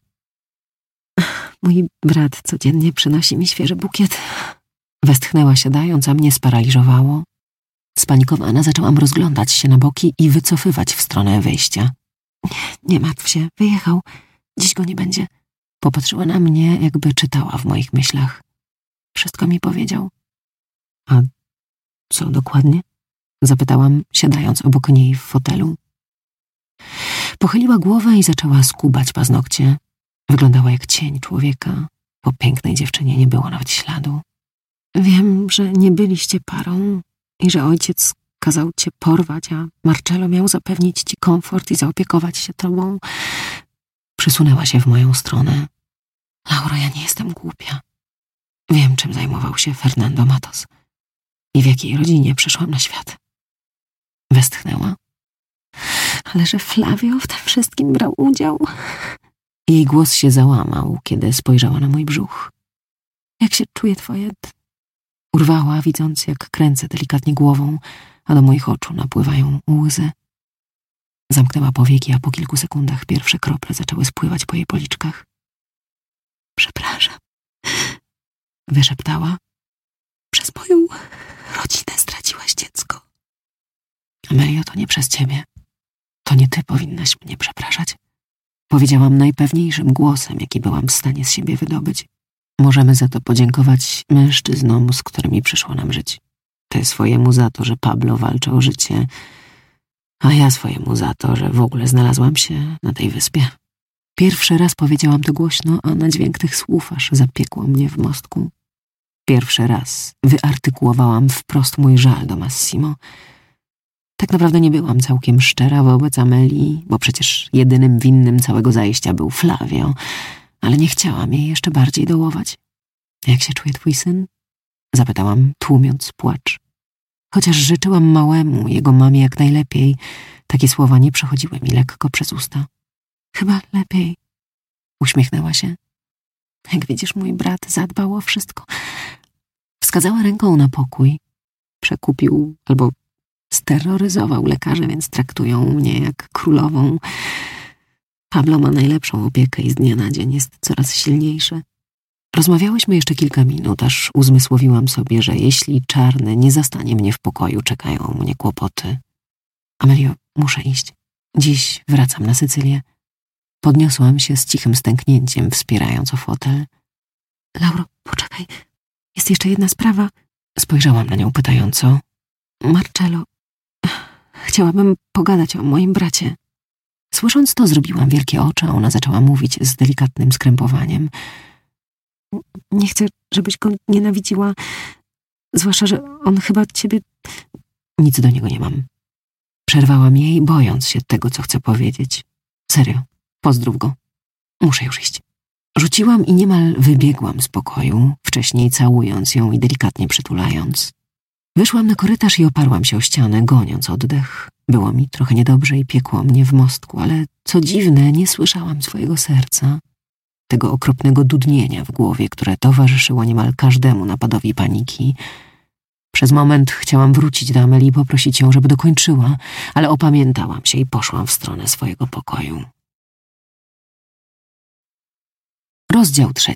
Mój brat codziennie przynosi mi świeży bukiet. Westchnęła siadając, a mnie sparaliżowało. Spanikowana zaczęłam rozglądać się na boki i wycofywać w stronę wyjścia. Nie martw się, wyjechał. Dziś go nie będzie. Popatrzyła na mnie, jakby czytała w moich myślach. Wszystko mi powiedział. A co dokładnie? Zapytałam, siadając obok niej w fotelu. Pochyliła głowę i zaczęła skubać paznokcie. Wyglądała jak cień człowieka. Po pięknej dziewczynie nie było nawet śladu. Wiem, że nie byliście parą i że ojciec kazał cię porwać, a Marcello miał zapewnić ci komfort i zaopiekować się tobą. Przysunęła się w moją stronę. Laura, ja nie jestem głupia. Wiem, czym zajmował się Fernando Matos i w jakiej rodzinie przyszłam na świat. Westchnęła. Ale że Flavio w tym wszystkim brał udział. Jej głos się załamał, kiedy spojrzała na mój brzuch. Jak się czuje twoje... Urwała, widząc, jak kręcę delikatnie głową, a do moich oczu napływają łzy. Zamknęła powieki, a po kilku sekundach pierwsze krople zaczęły spływać po jej policzkach. Przepraszam, wyszeptała. Przez moją rodzinę straciłaś dziecko. Amelio, to nie przez ciebie. To nie ty powinnaś mnie przepraszać. Powiedziałam najpewniejszym głosem, jaki byłam w stanie z siebie wydobyć. Możemy za to podziękować mężczyznom, z którymi przyszło nam żyć. Ty swojemu za to, że Pablo walczy o życie, a ja swojemu za to, że w ogóle znalazłam się na tej wyspie. Pierwszy raz powiedziałam to głośno, a na dźwięk tych słów aż zapiekło mnie w mostku. Pierwszy raz wyartykułowałam wprost mój żal do Massimo. Tak naprawdę nie byłam całkiem szczera wobec Amelii, bo przecież jedynym winnym całego zajścia był Flavio, ale nie chciałam jej jeszcze bardziej dołować. Jak się czuje twój syn? Zapytałam, tłumiąc płacz. Chociaż życzyłam małemu, jego mamie jak najlepiej, takie słowa nie przechodziły mi lekko przez usta. Chyba lepiej. Uśmiechnęła się. Jak widzisz, mój brat zadbał o wszystko. Wskazała ręką na pokój. Przekupił albo steroryzował lekarzy, więc traktują mnie jak królową. Pablo ma najlepszą opiekę i z dnia na dzień jest coraz silniejszy. Rozmawiałyśmy jeszcze kilka minut, aż uzmysłowiłam sobie, że jeśli Czarny nie zastanie mnie w pokoju, czekają mnie kłopoty. Amelio, muszę iść. Dziś wracam na Sycylię. Podniosłam się z cichym stęknięciem, wspierając o fotel. Lauro, poczekaj. Jest jeszcze jedna sprawa. Spojrzałam na nią pytająco. Marcello, chciałabym pogadać o moim bracie. Słysząc to, zrobiłam wielkie oczy, a ona zaczęła mówić z delikatnym skrępowaniem. Nie chcę, żebyś go nienawidziła, zwłaszcza, że on chyba ciebie... Nic do niego nie mam. Przerwałam jej, bojąc się tego, co chcę powiedzieć. Serio, pozdrów go. Muszę już iść. Rzuciłam i niemal wybiegłam z pokoju, wcześniej całując ją i delikatnie przytulając. Wyszłam na korytarz i oparłam się o ścianę, goniąc oddech. Było mi trochę niedobrze i piekło mnie w mostku, ale co dziwne, nie słyszałam swojego serca. Tego okropnego dudnienia w głowie, które towarzyszyło niemal każdemu napadowi paniki. Przez moment chciałam wrócić do Amelii i poprosić ją, żeby dokończyła, ale opamiętałam się i poszłam w stronę swojego pokoju. Rozdział 3.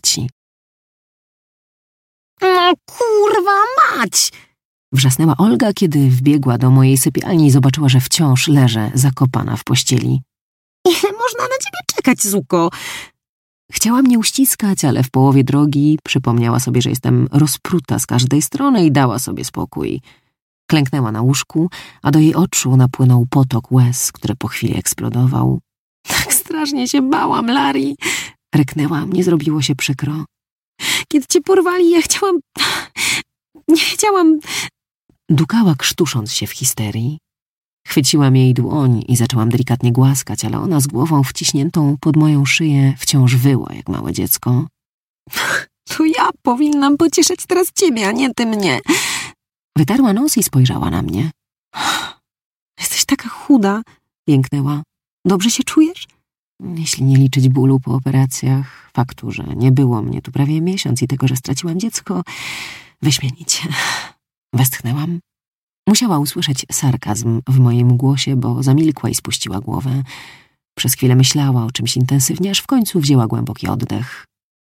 No kurwa mać! Wrzasnęła Olga, kiedy wbiegła do mojej sypialni i zobaczyła, że wciąż leżę zakopana w pościeli. Ile można na ciebie czekać, Zuko? Chciała mnie uściskać, ale w połowie drogi przypomniała sobie, że jestem rozpruta z każdej strony i dała sobie spokój. Klęknęła na łóżku, a do jej oczu napłynął potok łez, który po chwili eksplodował. Tak strasznie się bałam, Larry! Ryknęłam, nie zrobiło się przykro. Kiedy cię porwali, ja chciałam... Nie chciałam... Dukała, krztusząc się w histerii. Chwyciłam jej dłoń i zaczęłam delikatnie głaskać, ale ona z głową wciśniętą pod moją szyję wciąż wyła jak małe dziecko. To ja powinnam pocieszać teraz ciebie, a nie ty mnie. Wytarła nos i spojrzała na mnie. Jesteś taka chuda, jęknęła. Dobrze się czujesz? Jeśli nie liczyć bólu po operacjach, faktu, że nie było mnie tu prawie miesiąc i tego, że straciłam dziecko, wyśmienicie. Westchnęłam. Musiała usłyszeć sarkazm w moim głosie, bo zamilkła i spuściła głowę. Przez chwilę myślała o czymś intensywnie, aż w końcu wzięła głęboki oddech.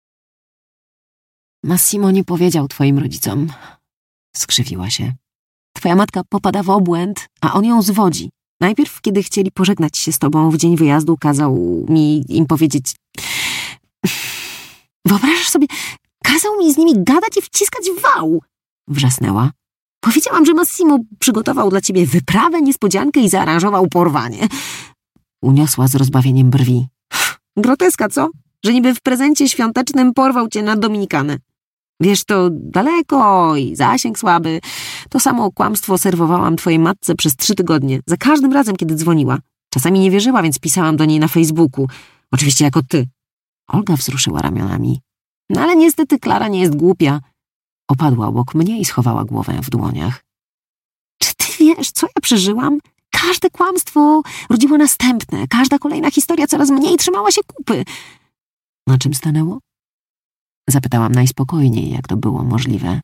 Massimo nie powiedział twoim rodzicom. Skrzywiła się. Twoja matka popada w obłęd, a on ją zwodzi. Najpierw, kiedy chcieli pożegnać się z tobą w dzień wyjazdu, kazał im powiedzieć... Wyobrażasz sobie, kazał mi z nimi gadać i wciskać wał! Wrzasnęła. Powiedziałam, że Massimo przygotował dla ciebie wyprawę, niespodziankę i zaaranżował porwanie. Uniosła z rozbawieniem brwi. Groteska, co? Że niby w prezencie świątecznym porwał cię na Dominikanę. Wiesz, to daleko i zasięg słaby. To samo kłamstwo serwowałam twojej matce przez 3 tygodnie. Za każdym razem, kiedy dzwoniła. Czasami nie wierzyła, więc pisałam do niej na Facebooku. Oczywiście jako ty. Olga wzruszyła ramionami. No ale niestety Klara nie jest głupia. Opadła obok mnie i schowała głowę w dłoniach. Czy ty wiesz, co ja przeżyłam? Każde kłamstwo rodziło następne. Każda kolejna historia coraz mniej trzymała się kupy. Na czym stanęło? Zapytałam najspokojniej, jak to było możliwe.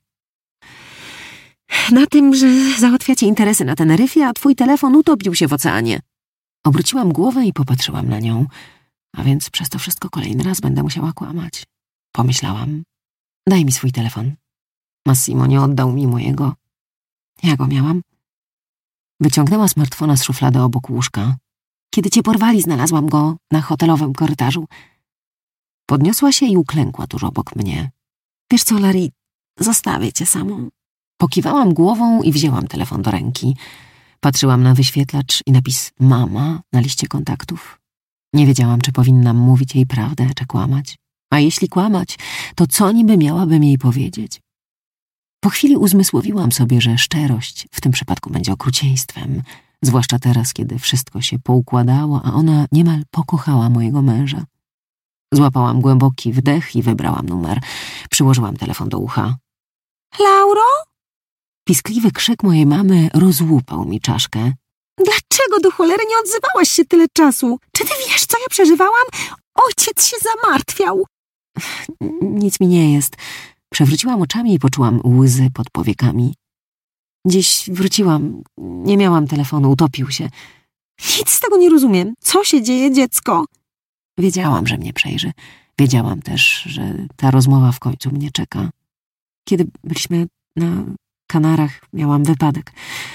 Na tym, że załatwiacie interesy na Teneryfie, a twój telefon utopił się w oceanie. Obróciłam głowę i popatrzyłam na nią. A więc przez to wszystko kolejny raz będę musiała kłamać. Pomyślałam. Daj mi swój telefon. Massimo nie oddał mi mojego. Ja go miałam. Wyciągnęła smartfona z szuflady obok łóżka. Kiedy cię porwali, znalazłam go na hotelowym korytarzu. Podniosła się i uklękła tuż obok mnie. Wiesz co, Larry, zostawię cię samą. Pokiwałam głową i wzięłam telefon do ręki. Patrzyłam na wyświetlacz i napis mama na liście kontaktów. Nie wiedziałam, czy powinnam mówić jej prawdę, czy kłamać. A jeśli kłamać, to co niby miałabym jej powiedzieć? Po chwili uzmysłowiłam sobie, że szczerość w tym przypadku będzie okrucieństwem, zwłaszcza teraz, kiedy wszystko się poukładało, a ona niemal pokochała mojego męża. Złapałam głęboki wdech i wybrałam numer. Przyłożyłam telefon do ucha. Lauro? Piskliwy krzyk mojej mamy rozłupał mi czaszkę. Dlaczego do cholery nie odzywałaś się tyle czasu? Czy ty wiesz, co ja przeżywałam? Ojciec się zamartwiał. Nic mi nie jest. Przewróciłam oczami i poczułam łzy pod powiekami. Dziś wróciłam. Nie miałam telefonu, utopił się. Nic z tego nie rozumiem. Co się dzieje, dziecko? Wiedziałam, że mnie przejrzy. Wiedziałam też, że ta rozmowa w końcu mnie czeka. Kiedy byliśmy na Kanarach, miałam wypadek.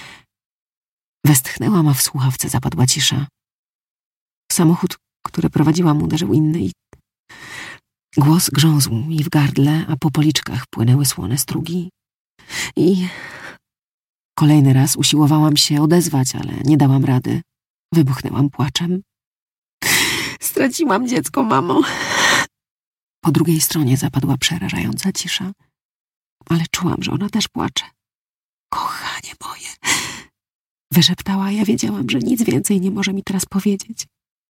Westchnęłam, a w słuchawce zapadła cisza. Samochód, który prowadziłam, uderzył inny i... Głos grzązł mi w gardle, a po policzkach płynęły słone strugi. I... Kolejny raz usiłowałam się odezwać, ale nie dałam rady. Wybuchnęłam płaczem. Straciłam dziecko, mamo. Po drugiej stronie zapadła przerażająca cisza, ale czułam, że ona też płacze. Kochanie moje, wyszeptała, a ja wiedziałam, że nic więcej nie może mi teraz powiedzieć.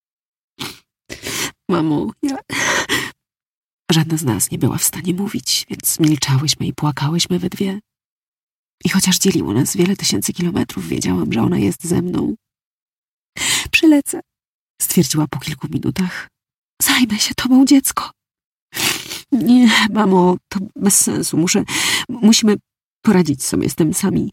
Mamo, ja... Żadna z nas nie była w stanie mówić, więc milczałyśmy i płakałyśmy we dwie. I chociaż dzieliło nas wiele tysięcy kilometrów, wiedziałam, że ona jest ze mną. Przylecę, stwierdziła po kilku minutach. Zajmę się tobą, dziecko. Nie, mamo, to bez sensu. Musimy poradzić sobie z tym sami.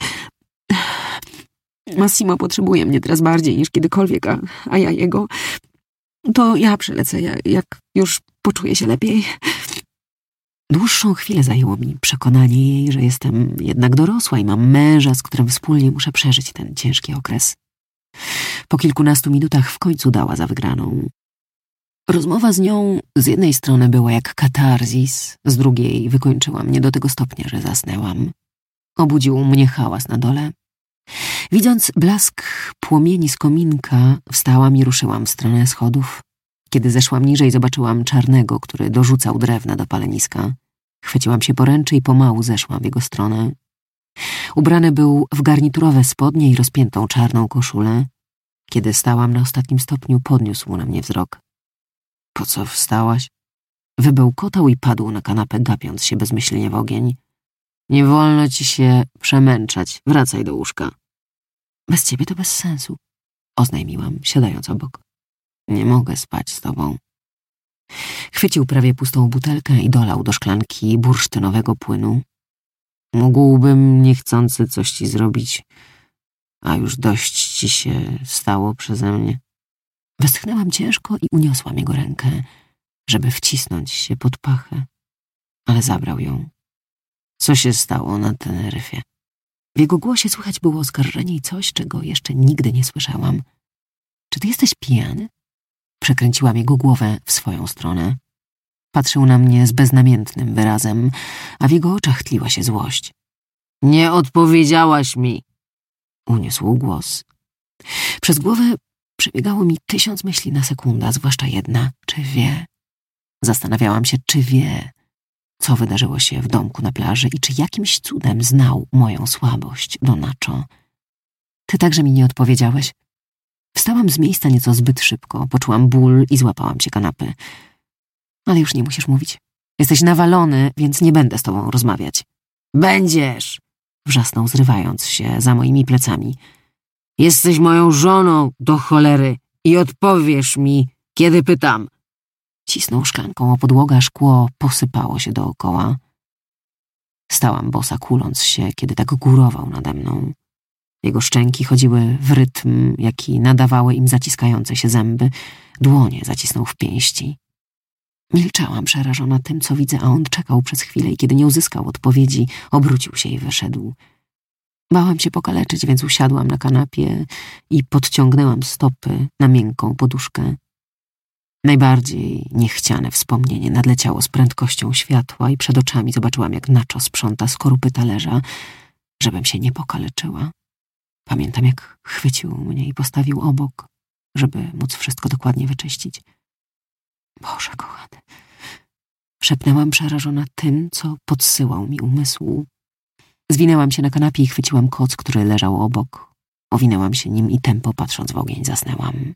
Massimo potrzebuje mnie teraz bardziej niż kiedykolwiek, a ja jego. To ja przylecę, jak już poczuję się lepiej. Dłuższą chwilę zajęło mi przekonanie jej, że jestem jednak dorosła i mam męża, z którym wspólnie muszę przeżyć ten ciężki okres. Po kilkunastu minutach w końcu dała za wygraną. Rozmowa z nią z jednej strony była jak katarzis, z drugiej wykończyła mnie do tego stopnia, że zasnęłam. Obudził mnie hałas na dole. Widząc blask płomieni z kominka, wstałam i ruszyłam w stronę schodów. Kiedy zeszłam niżej, zobaczyłam Czarnego, który dorzucał drewna do paleniska. Chwyciłam się poręczy i pomału zeszłam w jego stronę. Ubrany był w garniturowe spodnie i rozpiętą czarną koszulę. Kiedy stałam na ostatnim stopniu, podniósł na mnie wzrok. — Po co wstałaś? Wybełkotał i padł na kanapę, gapiąc się bezmyślnie w ogień. — Nie wolno ci się przemęczać. Wracaj do łóżka. — Bez ciebie to bez sensu — oznajmiłam, siadając obok. — Nie mogę spać z tobą. Chwycił prawie pustą butelkę i dolał do szklanki bursztynowego płynu. — Mógłbym niechcący coś ci zrobić, a już dość ci się stało przeze mnie. Westchnęłam ciężko i uniosłam jego rękę, żeby wcisnąć się pod pachę, ale zabrał ją. Co się stało na Teneryfie? W jego głosie słychać było oskarżenie i coś, czego jeszcze nigdy nie słyszałam. Czy ty jesteś pijany? Przekręciłam jego głowę w swoją stronę. Patrzył na mnie z beznamiętnym wyrazem, a w jego oczach tliła się złość. Nie odpowiedziałaś mi! Uniósł głos. Przez głowę przebiegało mi 1000 myśli na sekundę, zwłaszcza jedna. Czy wie? Zastanawiałam się, czy wie, co wydarzyło się w domku na plaży i czy jakimś cudem znał moją słabość do Nacho. Ty także mi nie odpowiedziałeś? Wstałam z miejsca nieco zbyt szybko, poczułam ból i złapałam się kanapy. Ale już nie musisz mówić. Jesteś nawalony, więc nie będę z tobą rozmawiać. Będziesz! Wrzasnął, zrywając się za moimi plecami. Jesteś moją żoną, do cholery, i odpowiesz mi, kiedy pytam. Cisnął szklanką o podłogę, a szkło posypało się dookoła. Stałam bosa, kuląc się, kiedy tak górował nade mną. Jego szczęki chodziły w rytm, jaki nadawały im zaciskające się zęby. Dłonie zacisnął w pięści. Milczałam, przerażona tym, co widzę, a on czekał przez chwilę i kiedy nie uzyskał odpowiedzi, obrócił się i wyszedł. Bałam się pokaleczyć, więc usiadłam na kanapie i podciągnęłam stopy na miękką poduszkę. Najbardziej niechciane wspomnienie nadleciało z prędkością światła i przed oczami zobaczyłam, jak Nacho sprząta skorupy talerza, żebym się nie pokaleczyła. Pamiętam, jak chwycił mnie i postawił obok, żeby móc wszystko dokładnie wyczyścić. Boże kochany, szepnęłam, przerażona tym, co podsyłał mi umysł. Zwinęłam się na kanapie i chwyciłam koc, który leżał obok. Owinęłam się nim i tępo, patrząc w ogień, zasnęłam.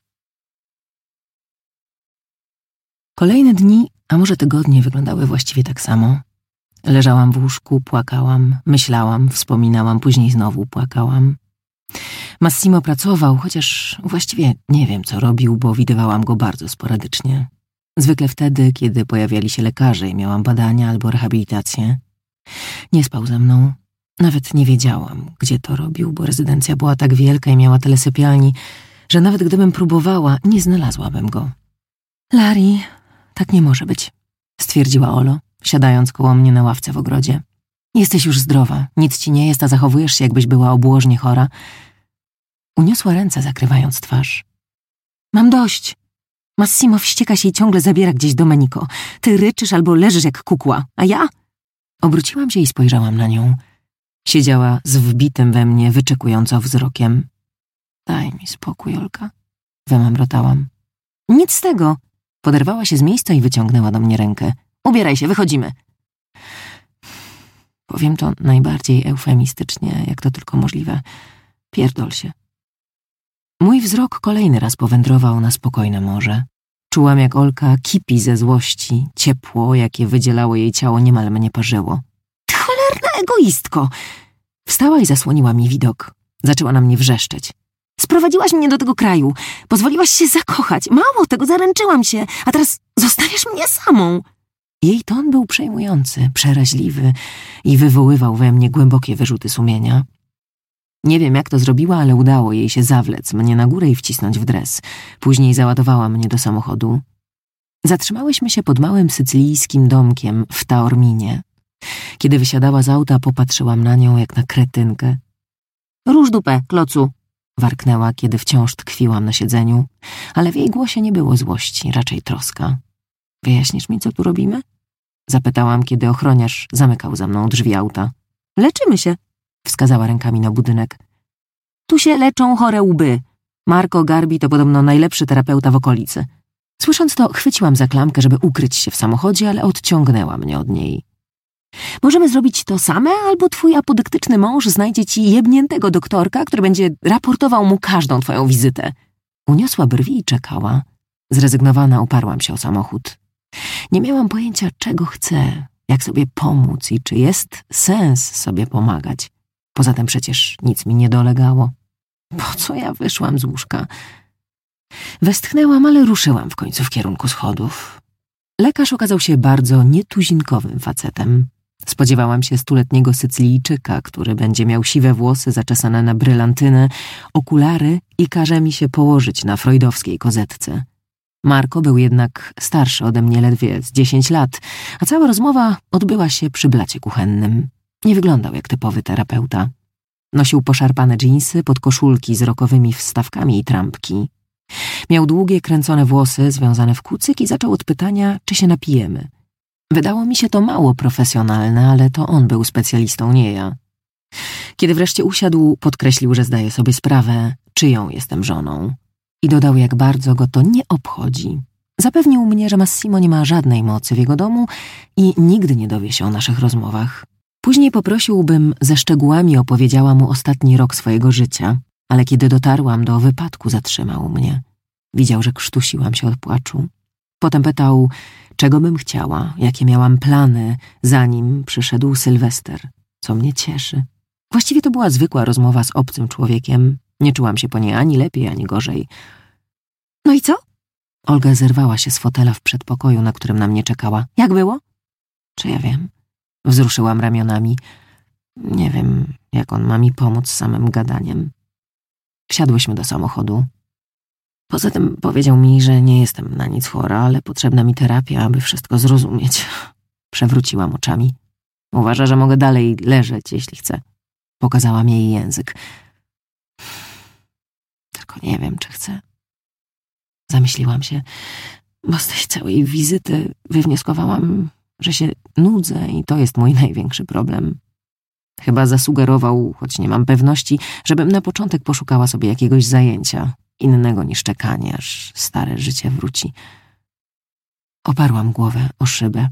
Kolejne dni, a może tygodnie, wyglądały właściwie tak samo. Leżałam w łóżku, płakałam, myślałam, wspominałam, później znowu płakałam. Massimo pracował, chociaż właściwie nie wiem, co robił, bo widywałam go bardzo sporadycznie. Zwykle wtedy, kiedy pojawiali się lekarze i miałam badania albo rehabilitację. Nie spał ze mną. Nawet nie wiedziałam, gdzie to robił, bo rezydencja była tak wielka i miała tyle sypialni, że nawet gdybym próbowała, nie znalazłabym go. Larry, tak nie może być, stwierdziła Olo, siadając koło mnie na ławce w ogrodzie. Jesteś już zdrowa, nic ci nie jest, a zachowujesz się, jakbyś była obłożnie chora. Uniosła ręce, zakrywając twarz. Mam dość. Massimo wścieka się i ciągle zabiera gdzieś Domenico. Ty ryczysz albo leżysz jak kukła, a ja? Obróciłam się i spojrzałam na nią. Siedziała z wbitym we mnie, wyczekująco wzrokiem. Daj mi spokój, Olka, wymamrotałam. Nic z tego. Poderwała się z miejsca i wyciągnęła do mnie rękę. Ubieraj się, wychodzimy. Powiem to najbardziej eufemistycznie, jak to tylko możliwe. Pierdol się. Mój wzrok kolejny raz powędrował na spokojne morze. Czułam, jak Olka kipi ze złości. Ciepło, jakie wydzielało jej ciało, niemal mnie parzyło. Ty cholerna egoistko! Wstała i zasłoniła mi widok. Zaczęła na mnie wrzeszczeć. Sprowadziłaś mnie do tego kraju. Pozwoliłaś się zakochać. Mało tego, zaręczyłam się. A teraz zostawiasz mnie samą. Jej ton był przejmujący, przeraźliwy i wywoływał we mnie głębokie wyrzuty sumienia. Nie wiem, jak to zrobiła, ale udało jej się zawlec mnie na górę i wcisnąć w dres. Później załadowała mnie do samochodu. Zatrzymałyśmy się pod małym sycylijskim domkiem w Taorminie. Kiedy wysiadała z auta, popatrzyłam na nią jak na kretynkę. Rusz dupę, klocu, warknęła, kiedy wciąż tkwiłam na siedzeniu, ale w jej głosie nie było złości, raczej troska. Wyjaśnisz mi, co tu robimy? Zapytałam, kiedy ochroniarz zamykał za mną drzwi auta. Leczymy się, wskazała rękami na budynek. Tu się leczą chore łby. Marco Garbi to podobno najlepszy terapeuta w okolicy. Słysząc to, chwyciłam za klamkę, żeby ukryć się w samochodzie, ale odciągnęła mnie od niej. Możemy zrobić to same, albo twój apodyktyczny mąż znajdzie ci jebniętego doktorka, który będzie raportował mu każdą twoją wizytę. Uniosła brwi i czekała. Zrezygnowana oparłam się o samochód. Nie miałam pojęcia, czego chcę, jak sobie pomóc i czy jest sens sobie pomagać. Poza tym przecież nic mi nie dolegało. Po co ja wyszłam z łóżka? Westchnęłam, ale ruszyłam w końcu w kierunku schodów. Lekarz okazał się bardzo nietuzinkowym facetem. Spodziewałam się 100-letniego Sycylijczyka, który będzie miał siwe włosy zaczesane na brylantynę, okulary i każe mi się położyć na freudowskiej kozetce. Marco był jednak starszy ode mnie ledwie z 10 lat, a cała rozmowa odbyła się przy blacie kuchennym. Nie wyglądał jak typowy terapeuta. Nosił poszarpane dżinsy, podkoszulki z rokowymi wstawkami i trampki. Miał długie, kręcone włosy związane w kucyk i zaczął od pytania, czy się napijemy. Wydało mi się to mało profesjonalne, ale to on był specjalistą, nie ja. Kiedy wreszcie usiadł, podkreślił, że zdaje sobie sprawę, czyją jestem żoną. I dodał, jak bardzo go to nie obchodzi. Zapewnił mnie, że Massimo nie ma żadnej mocy w jego domu i nigdy nie dowie się o naszych rozmowach. Później poprosił, bym ze szczegółami opowiedziała mu ostatni rok swojego życia, ale kiedy dotarłam do wypadku, zatrzymał mnie. Widział, że krztusiłam się od płaczu. Potem pytał, czego bym chciała, jakie miałam plany, zanim przyszedł Sylwester, co mnie cieszy. Właściwie to była zwykła rozmowa z obcym człowiekiem. Nie czułam się po niej ani lepiej, ani gorzej. No i co? Olga zerwała się z fotela w przedpokoju, na którym na mnie czekała. Jak było? Czy ja wiem? Wzruszyłam ramionami. Nie wiem, jak on ma mi pomóc samym gadaniem. Wsiadłyśmy do samochodu. Poza tym powiedział mi, że nie jestem na nic chora, ale potrzebna mi terapia, aby wszystko zrozumieć. Przewróciłam oczami. Uważa, że mogę dalej leżeć, jeśli chcę. Pokazałam jej język. Tylko nie wiem, czy chcę. Zamyśliłam się, bo z tej całej wizyty wywnioskowałam, że się nudzę i to jest mój największy problem. Chyba zasugerował, choć nie mam pewności, żebym na początek poszukała sobie jakiegoś zajęcia, innego niż czekanie, aż stare życie wróci. Oparłam głowę o szybę.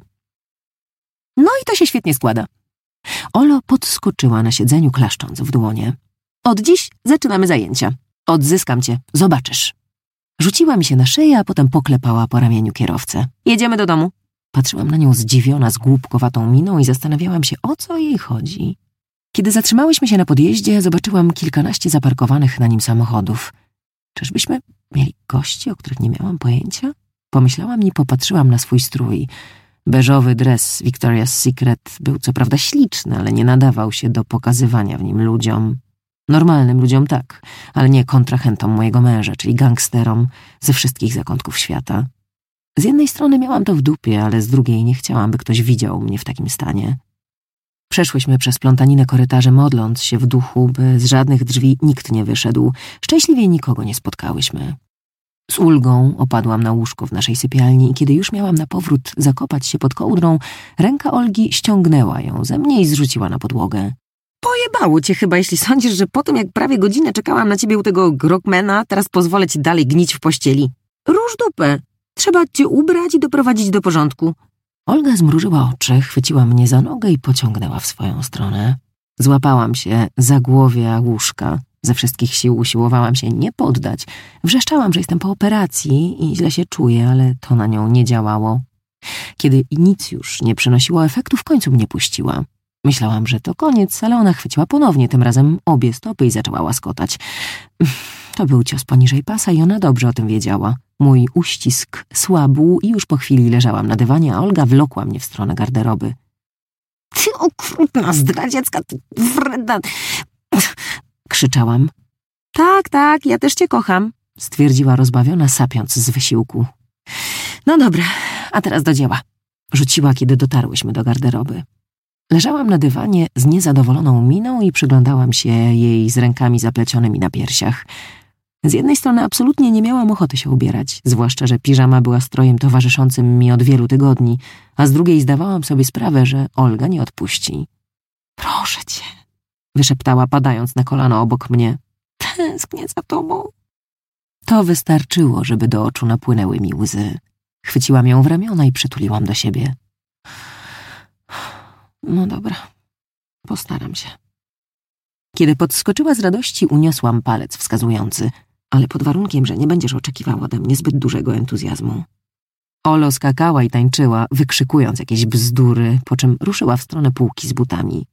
No i to się świetnie składa. Olo podskoczyła na siedzeniu, klaszcząc w dłonie. Od dziś zaczynamy zajęcia. Odzyskam cię, zobaczysz. Rzuciła mi się na szyję, a potem poklepała po ramieniu kierowcę. Jedziemy do domu. Patrzyłam na nią zdziwiona, z głupkowatą miną i zastanawiałam się, o co jej chodzi. Kiedy zatrzymałyśmy się na podjeździe, zobaczyłam kilkanaście zaparkowanych na nim samochodów. Czyżbyśmy mieli gości, o których nie miałam pojęcia? Pomyślałam i popatrzyłam na swój strój. Beżowy dres Victoria's Secret był co prawda śliczny, ale nie nadawał się do pokazywania w nim ludziom. Normalnym ludziom tak, ale nie kontrahentom mojego męża, czyli gangsterom ze wszystkich zakątków świata. Z jednej strony miałam to w dupie, ale z drugiej nie chciałam, by ktoś widział mnie w takim stanie. Przeszłyśmy przez plątaninę korytarze, modląc się w duchu, by z żadnych drzwi nikt nie wyszedł. Szczęśliwie nikogo nie spotkałyśmy. Z ulgą opadłam na łóżko w naszej sypialni i kiedy już miałam na powrót zakopać się pod kołdrą, ręka Olgi ściągnęła ją ze mnie i zrzuciła na podłogę. Pojebało cię chyba, jeśli sądzisz, że po tym, jak prawie godzinę czekałam na ciebie u tego Grockmana, teraz pozwolę ci dalej gnić w pościeli. Róż dupę. Trzeba cię ubrać i doprowadzić do porządku. Olga zmrużyła oczy, chwyciła mnie za nogę i pociągnęła w swoją stronę. Złapałam się za głowia łóżka. Ze wszystkich sił usiłowałam się nie poddać. Wrzeszczałam, że jestem po operacji i źle się czuję, ale to na nią nie działało. Kiedy nic już nie przynosiło efektu, w końcu mnie puściła. Myślałam, że to koniec, ale ona chwyciła ponownie, tym razem obie stopy i zaczęła łaskotać. To był cios poniżej pasa i ona dobrze o tym wiedziała. Mój uścisk słabł i już po chwili leżałam na dywanie, a Olga wlokła mnie w stronę garderoby. Ty okrutna zdradziecka, ty wredna... Krzyczałam. Tak, ja też cię kocham, stwierdziła rozbawiona, sapiąc z wysiłku. No dobra, a teraz do dzieła. Rzuciła, kiedy dotarłyśmy do garderoby. Leżałam na dywanie z niezadowoloną miną i przyglądałam się jej z rękami zaplecionymi na piersiach. Z jednej strony absolutnie nie miałam ochoty się ubierać, zwłaszcza, że piżama była strojem towarzyszącym mi od wielu tygodni, a z drugiej zdawałam sobie sprawę, że Olga nie odpuści. Proszę cię, wyszeptała, padając na kolano obok mnie. Tęsknię za tobą. To wystarczyło, żeby do oczu napłynęły mi łzy. Chwyciłam ją w ramiona i przytuliłam do siebie. No dobra, postaram się. Kiedy podskoczyła z radości, uniosłam palec wskazujący, ale pod warunkiem, że nie będziesz oczekiwała ode mnie zbyt dużego entuzjazmu. Olo skakała i tańczyła, wykrzykując jakieś bzdury, po czym ruszyła w stronę półki z butami.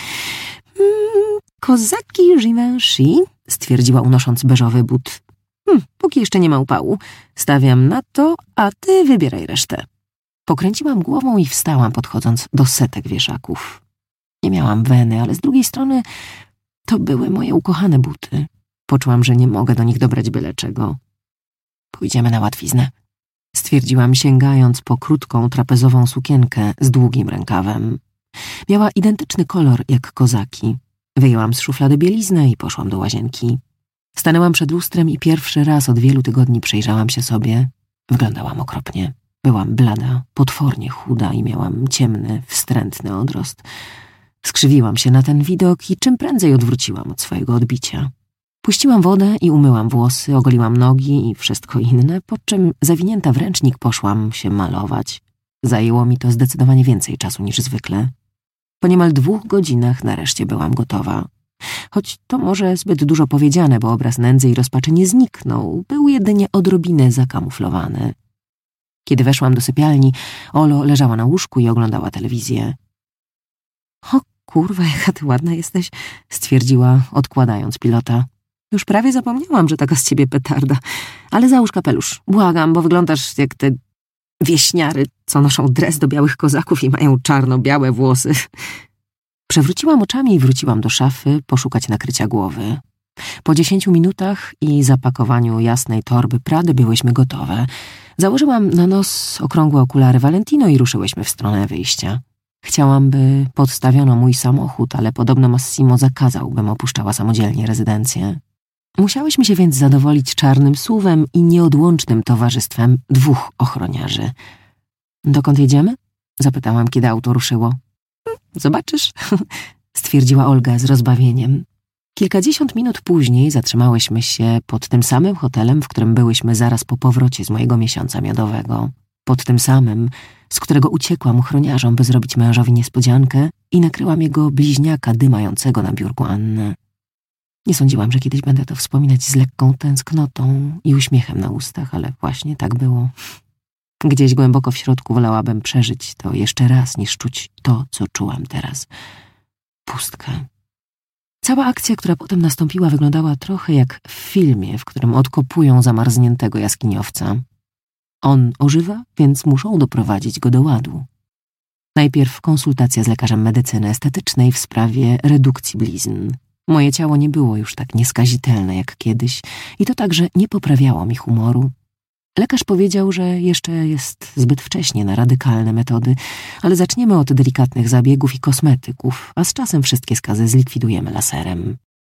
Kozaki Givenchy, stwierdziła, unosząc beżowy but. Póki jeszcze nie ma upału. Stawiam na to, a ty wybieraj resztę. Pokręciłam głową i wstałam, podchodząc do setek wieszaków. Nie miałam weny, ale z drugiej strony to były moje ukochane buty. Poczułam, że nie mogę do nich dobrać byle czego. Pójdziemy na łatwiznę, stwierdziłam, sięgając po krótką, trapezową sukienkę z długim rękawem. Miała identyczny kolor jak kozaki. Wyjęłam z szuflady bieliznę i poszłam do łazienki. Stanęłam przed lustrem i pierwszy raz od wielu tygodni przyjrzałam się sobie. Wyglądałam okropnie. Byłam blada, potwornie chuda i miałam ciemny, wstrętny odrost. Skrzywiłam się na ten widok i czym prędzej odwróciłam od swojego odbicia. Puściłam wodę i umyłam włosy, ogoliłam nogi i wszystko inne, po czym zawinięta w ręcznik poszłam się malować. Zajęło mi to zdecydowanie więcej czasu niż zwykle. Po niemal 2 godzinach nareszcie byłam gotowa. Choć to może zbyt dużo powiedziane, bo obraz nędzy i rozpaczy nie zniknął, był jedynie odrobinę zakamuflowany. Kiedy weszłam do sypialni, Olo leżała na łóżku i oglądała telewizję. O kurwa, jaka ty ładna jesteś, stwierdziła, odkładając pilota. Już prawie zapomniałam, że taka z ciebie petarda. Ale załóż kapelusz, błagam, bo wyglądasz jak te wieśniary, co noszą dres do białych kozaków i mają czarno-białe włosy. Przewróciłam oczami i wróciłam do szafy poszukać nakrycia głowy. Po 10 minutach i zapakowaniu jasnej torby Prady byłyśmy gotowe. Założyłam na nos okrągłe okulary Valentino i ruszyłyśmy w stronę wyjścia. Chciałam, by podstawiono mój samochód, ale podobno Massimo zakazał, bym opuszczała samodzielnie rezydencję. Musiałyśmy się więc zadowolić czarnym SUV-em i nieodłącznym towarzystwem 2 ochroniarzy. Dokąd jedziemy? Zapytałam, kiedy auto ruszyło. Zobaczysz, stwierdziła Olga z rozbawieniem. Kilkadziesiąt minut później zatrzymałyśmy się pod tym samym hotelem, w którym byłyśmy zaraz po powrocie z mojego miesiąca miodowego. Pod tym samym, z którego uciekłam ochroniarzom, by zrobić mężowi niespodziankę i nakryłam jego bliźniaka dymającego na biurku Annę. Nie sądziłam, że kiedyś będę to wspominać z lekką tęsknotą i uśmiechem na ustach, ale właśnie tak było. Gdzieś głęboko w środku wolałabym przeżyć to jeszcze raz, niż czuć to, co czułam teraz. Pustkę. Cała akcja, która potem nastąpiła, wyglądała trochę jak w filmie, w którym odkopują zamarzniętego jaskiniowca. On ożywa, więc muszą doprowadzić go do ładu. Najpierw konsultacja z lekarzem medycyny estetycznej w sprawie redukcji blizn. Moje ciało nie było już tak nieskazitelne jak kiedyś i to także nie poprawiało mi humoru. Lekarz powiedział, że jeszcze jest zbyt wcześnie na radykalne metody, ale zaczniemy od delikatnych zabiegów i kosmetyków, a z czasem wszystkie skazy zlikwidujemy laserem.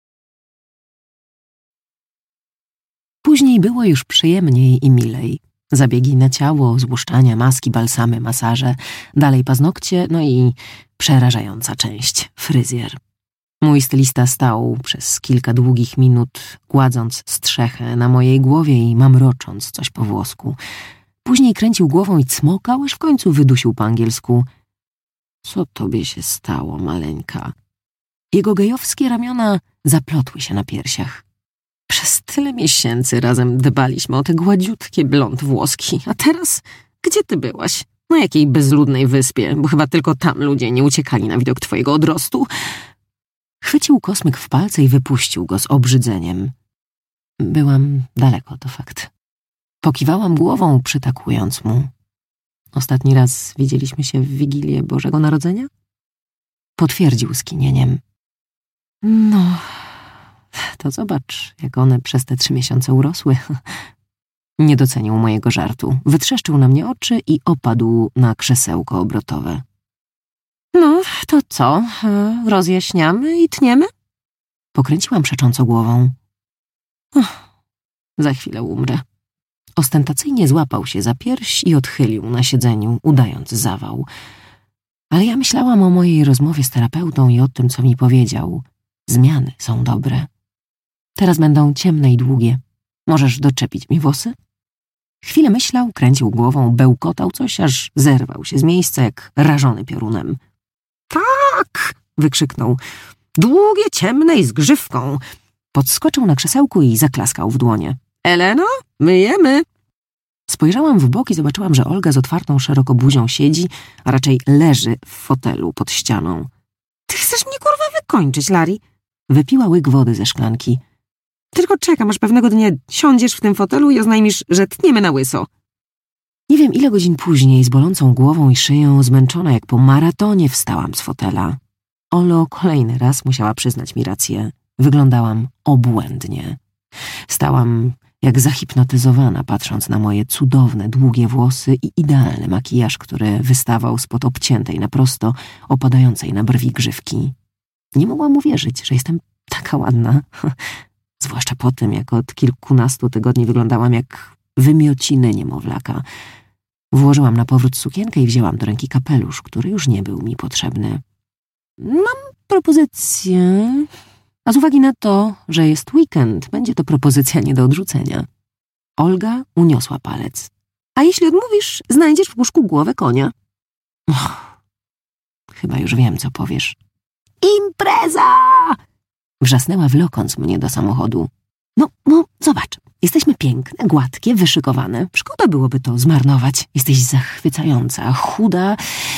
Później było już przyjemniej i milej. Zabiegi na ciało, złuszczania, maski, balsamy, masaże, dalej paznokcie, no i przerażająca część, fryzjer. Mój stylista stał przez kilka długich minut, gładząc strzechę na mojej głowie i mamrocząc coś po włosku. Później kręcił głową i cmokał, aż w końcu wydusił po angielsku. Co tobie się stało, maleńka? Jego gejowskie ramiona zaplotły się na piersiach. Przez tyle miesięcy razem dbaliśmy o te gładziutkie blond włoski, a teraz gdzie ty byłaś? Na jakiej bezludnej wyspie, bo chyba tylko tam ludzie nie uciekali na widok twojego odrostu. Chwycił kosmyk w palce i wypuścił go z obrzydzeniem. Byłam daleko, to fakt. Pokiwałam głową, przytakując mu. Ostatni raz widzieliśmy się w Wigilię Bożego Narodzenia? Potwierdził skinieniem. No, to zobacz, jak one przez te 3 miesiące urosły. Nie docenił mojego żartu. Wytrzeszczył na mnie oczy i opadł na krzesełko obrotowe. No, to co? Rozjaśniamy i tniemy? Pokręciłam przecząco głową. Za chwilę umrę. Ostentacyjnie złapał się za pierś i odchylił na siedzeniu, udając zawał. Ale ja myślałam o mojej rozmowie z terapeutą i o tym, co mi powiedział. Zmiany są dobre. Teraz będą ciemne i długie. Możesz doczepić mi włosy? Chwilę myślał, kręcił głową, bełkotał coś, aż zerwał się z miejsca jak rażony piorunem. Tak! Wykrzyknął. Długie, ciemne i z grzywką. Podskoczył na krzesełku i zaklaskał w dłonie. Eleno, myjemy! Spojrzałam w bok i zobaczyłam, że Olga z otwartą szeroko buzią siedzi, a raczej leży w fotelu pod ścianą. Ty chcesz mnie kurwa wykończyć, Larry? Wypiła łyk wody ze szklanki. Tylko czekam, aż pewnego dnia siądziesz w tym fotelu i oznajmisz, że tniemy na łyso. Nie wiem, ile godzin później, z bolącą głową i szyją, zmęczona jak po maratonie, wstałam z fotela. Olo kolejny raz musiała przyznać mi rację. Wyglądałam obłędnie. Stałam jak zahipnotyzowana, patrząc na moje cudowne, długie włosy i idealny makijaż, który wystawał spod obciętej na prosto, opadającej na brwi grzywki. Nie mogłam uwierzyć, że jestem taka ładna. Zwłaszcza po tym, jak od kilkunastu tygodni wyglądałam jak wymiociny niemowlaka. Włożyłam na powrót sukienkę i wzięłam do ręki kapelusz, który już nie był mi potrzebny. Mam propozycję. A z uwagi na to, że jest weekend, będzie to propozycja nie do odrzucenia. Olga uniosła palec. A jeśli odmówisz, znajdziesz w łóżku głowę konia. Chyba już wiem, co powiesz. Impreza! Wrzasnęła, wlokąc mnie do samochodu. No, zobacz. Jesteśmy piękne, gładkie, wyszykowane. Szkoda byłoby to zmarnować. Jesteś zachwycająca, chuda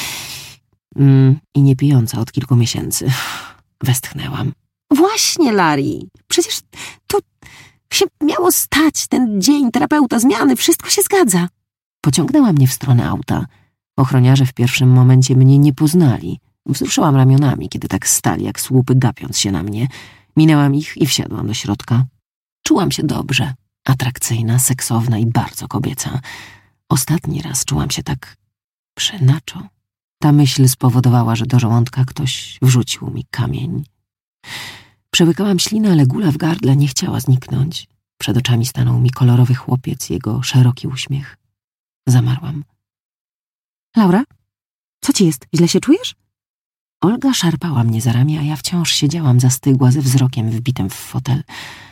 i nie pijąca od kilku miesięcy. Westchnęłam. Właśnie, Larry. Przecież to się miało stać. Ten dzień, terapeuta, zmiany, wszystko się zgadza. Pociągnęła mnie w stronę auta. Ochroniarze w pierwszym momencie mnie nie poznali. Wzruszyłam ramionami, kiedy tak stali jak słupy, gapiąc się na mnie. Minęłam ich i wsiadłam do środka. Czułam się dobrze. Atrakcyjna, seksowna i bardzo kobieca. Ostatni raz czułam się tak przynaczo. Ta myśl spowodowała, że do żołądka ktoś wrzucił mi kamień. Przełykałam ślinę, ale gula w gardle nie chciała zniknąć. Przed oczami stanął mi kolorowy chłopiec, jego szeroki uśmiech. Zamarłam. Laura? Co ci jest? Źle się czujesz? Olga szarpała mnie za ramię, a ja wciąż siedziałam zastygła ze wzrokiem wbitym w fotel.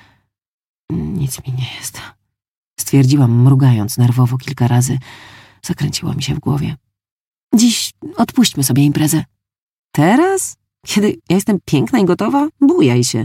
Nic mi nie jest. Stwierdziłam, mrugając nerwowo kilka razy. Zakręciło mi się w głowie. Dziś odpuśćmy sobie imprezę. Teraz? Kiedy ja jestem piękna i gotowa? Bujaj się.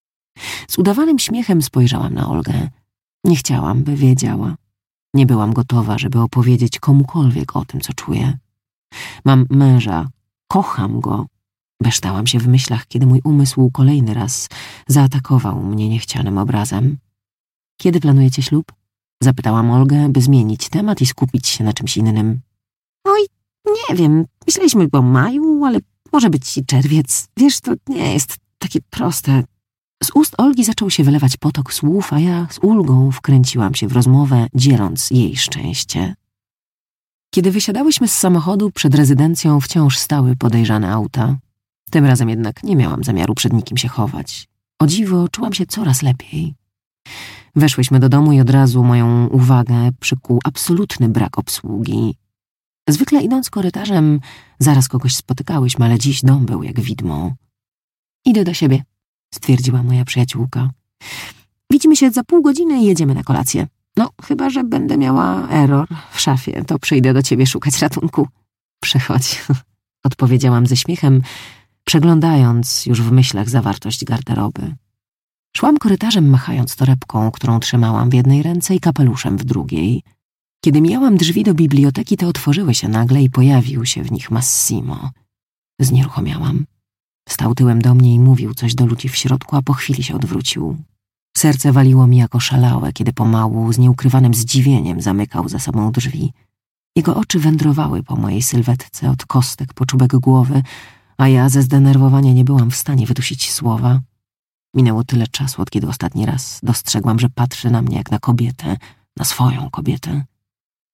Z udawanym śmiechem spojrzałam na Olgę. Nie chciałam, by wiedziała. Nie byłam gotowa, żeby opowiedzieć komukolwiek o tym, co czuję. Mam męża. Kocham go. Beształam się w myślach, kiedy mój umysł kolejny raz zaatakował mnie niechcianym obrazem. Kiedy planujecie ślub? Zapytałam Olgę, by zmienić temat i skupić się na czymś innym. Oj, nie wiem. Myśleliśmy o maju, ale może być i czerwiec. Wiesz, to nie jest takie proste. Z ust Olgi zaczął się wylewać potok słów, a ja z ulgą wkręciłam się w rozmowę, dzieląc jej szczęście. Kiedy wysiadałyśmy z samochodu, przed rezydencją wciąż stały podejrzane auta. Tym razem jednak nie miałam zamiaru przed nikim się chować. O dziwo, czułam się coraz lepiej. Weszłyśmy do domu i od razu moją uwagę przykuł absolutny brak obsługi. Zwykle idąc korytarzem, zaraz kogoś spotykałyśmy, ale dziś dom był jak widmo. Idę do siebie, stwierdziła moja przyjaciółka. Widzimy się za pół godziny i jedziemy na kolację. No, chyba że będę miała error w szafie, to przyjdę do ciebie szukać ratunku. Przychodź, odpowiedziałam ze śmiechem, przeglądając już w myślach zawartość garderoby. Szłam korytarzem, machając torebką, którą trzymałam w jednej ręce i kapeluszem w drugiej. Kiedy mijałam drzwi do biblioteki, te otworzyły się nagle i pojawił się w nich Massimo. Znieruchomiałam. Stał tyłem do mnie i mówił coś do ludzi w środku, a po chwili się odwrócił. Serce waliło mi jako szalałe, kiedy pomału, z nieukrywanym zdziwieniem zamykał za sobą drzwi. Jego oczy wędrowały po mojej sylwetce od kostek po czubek głowy, a ja ze zdenerwowania nie byłam w stanie wydusić słowa. Minęło tyle czasu, od kiedy ostatni raz dostrzegłam, że patrzy na mnie jak na kobietę, na swoją kobietę.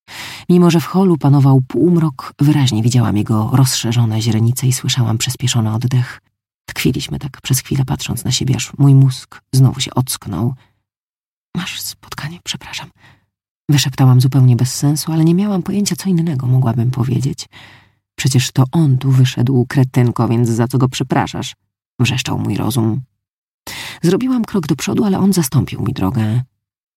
Mimo że w holu panował półmrok, wyraźnie widziałam jego rozszerzone źrenice i słyszałam przyspieszony oddech. Tkwiliśmy tak przez chwilę, patrząc na siebie, aż mój mózg znowu się ocknął. Masz spotkanie, przepraszam. Wyszeptałam zupełnie bez sensu, ale nie miałam pojęcia, co innego mogłabym powiedzieć. Przecież to on tu wyszedł, kretynko, więc za co go przepraszasz? Wrzeszczał mój rozum. Zrobiłam krok do przodu, ale on zastąpił mi drogę.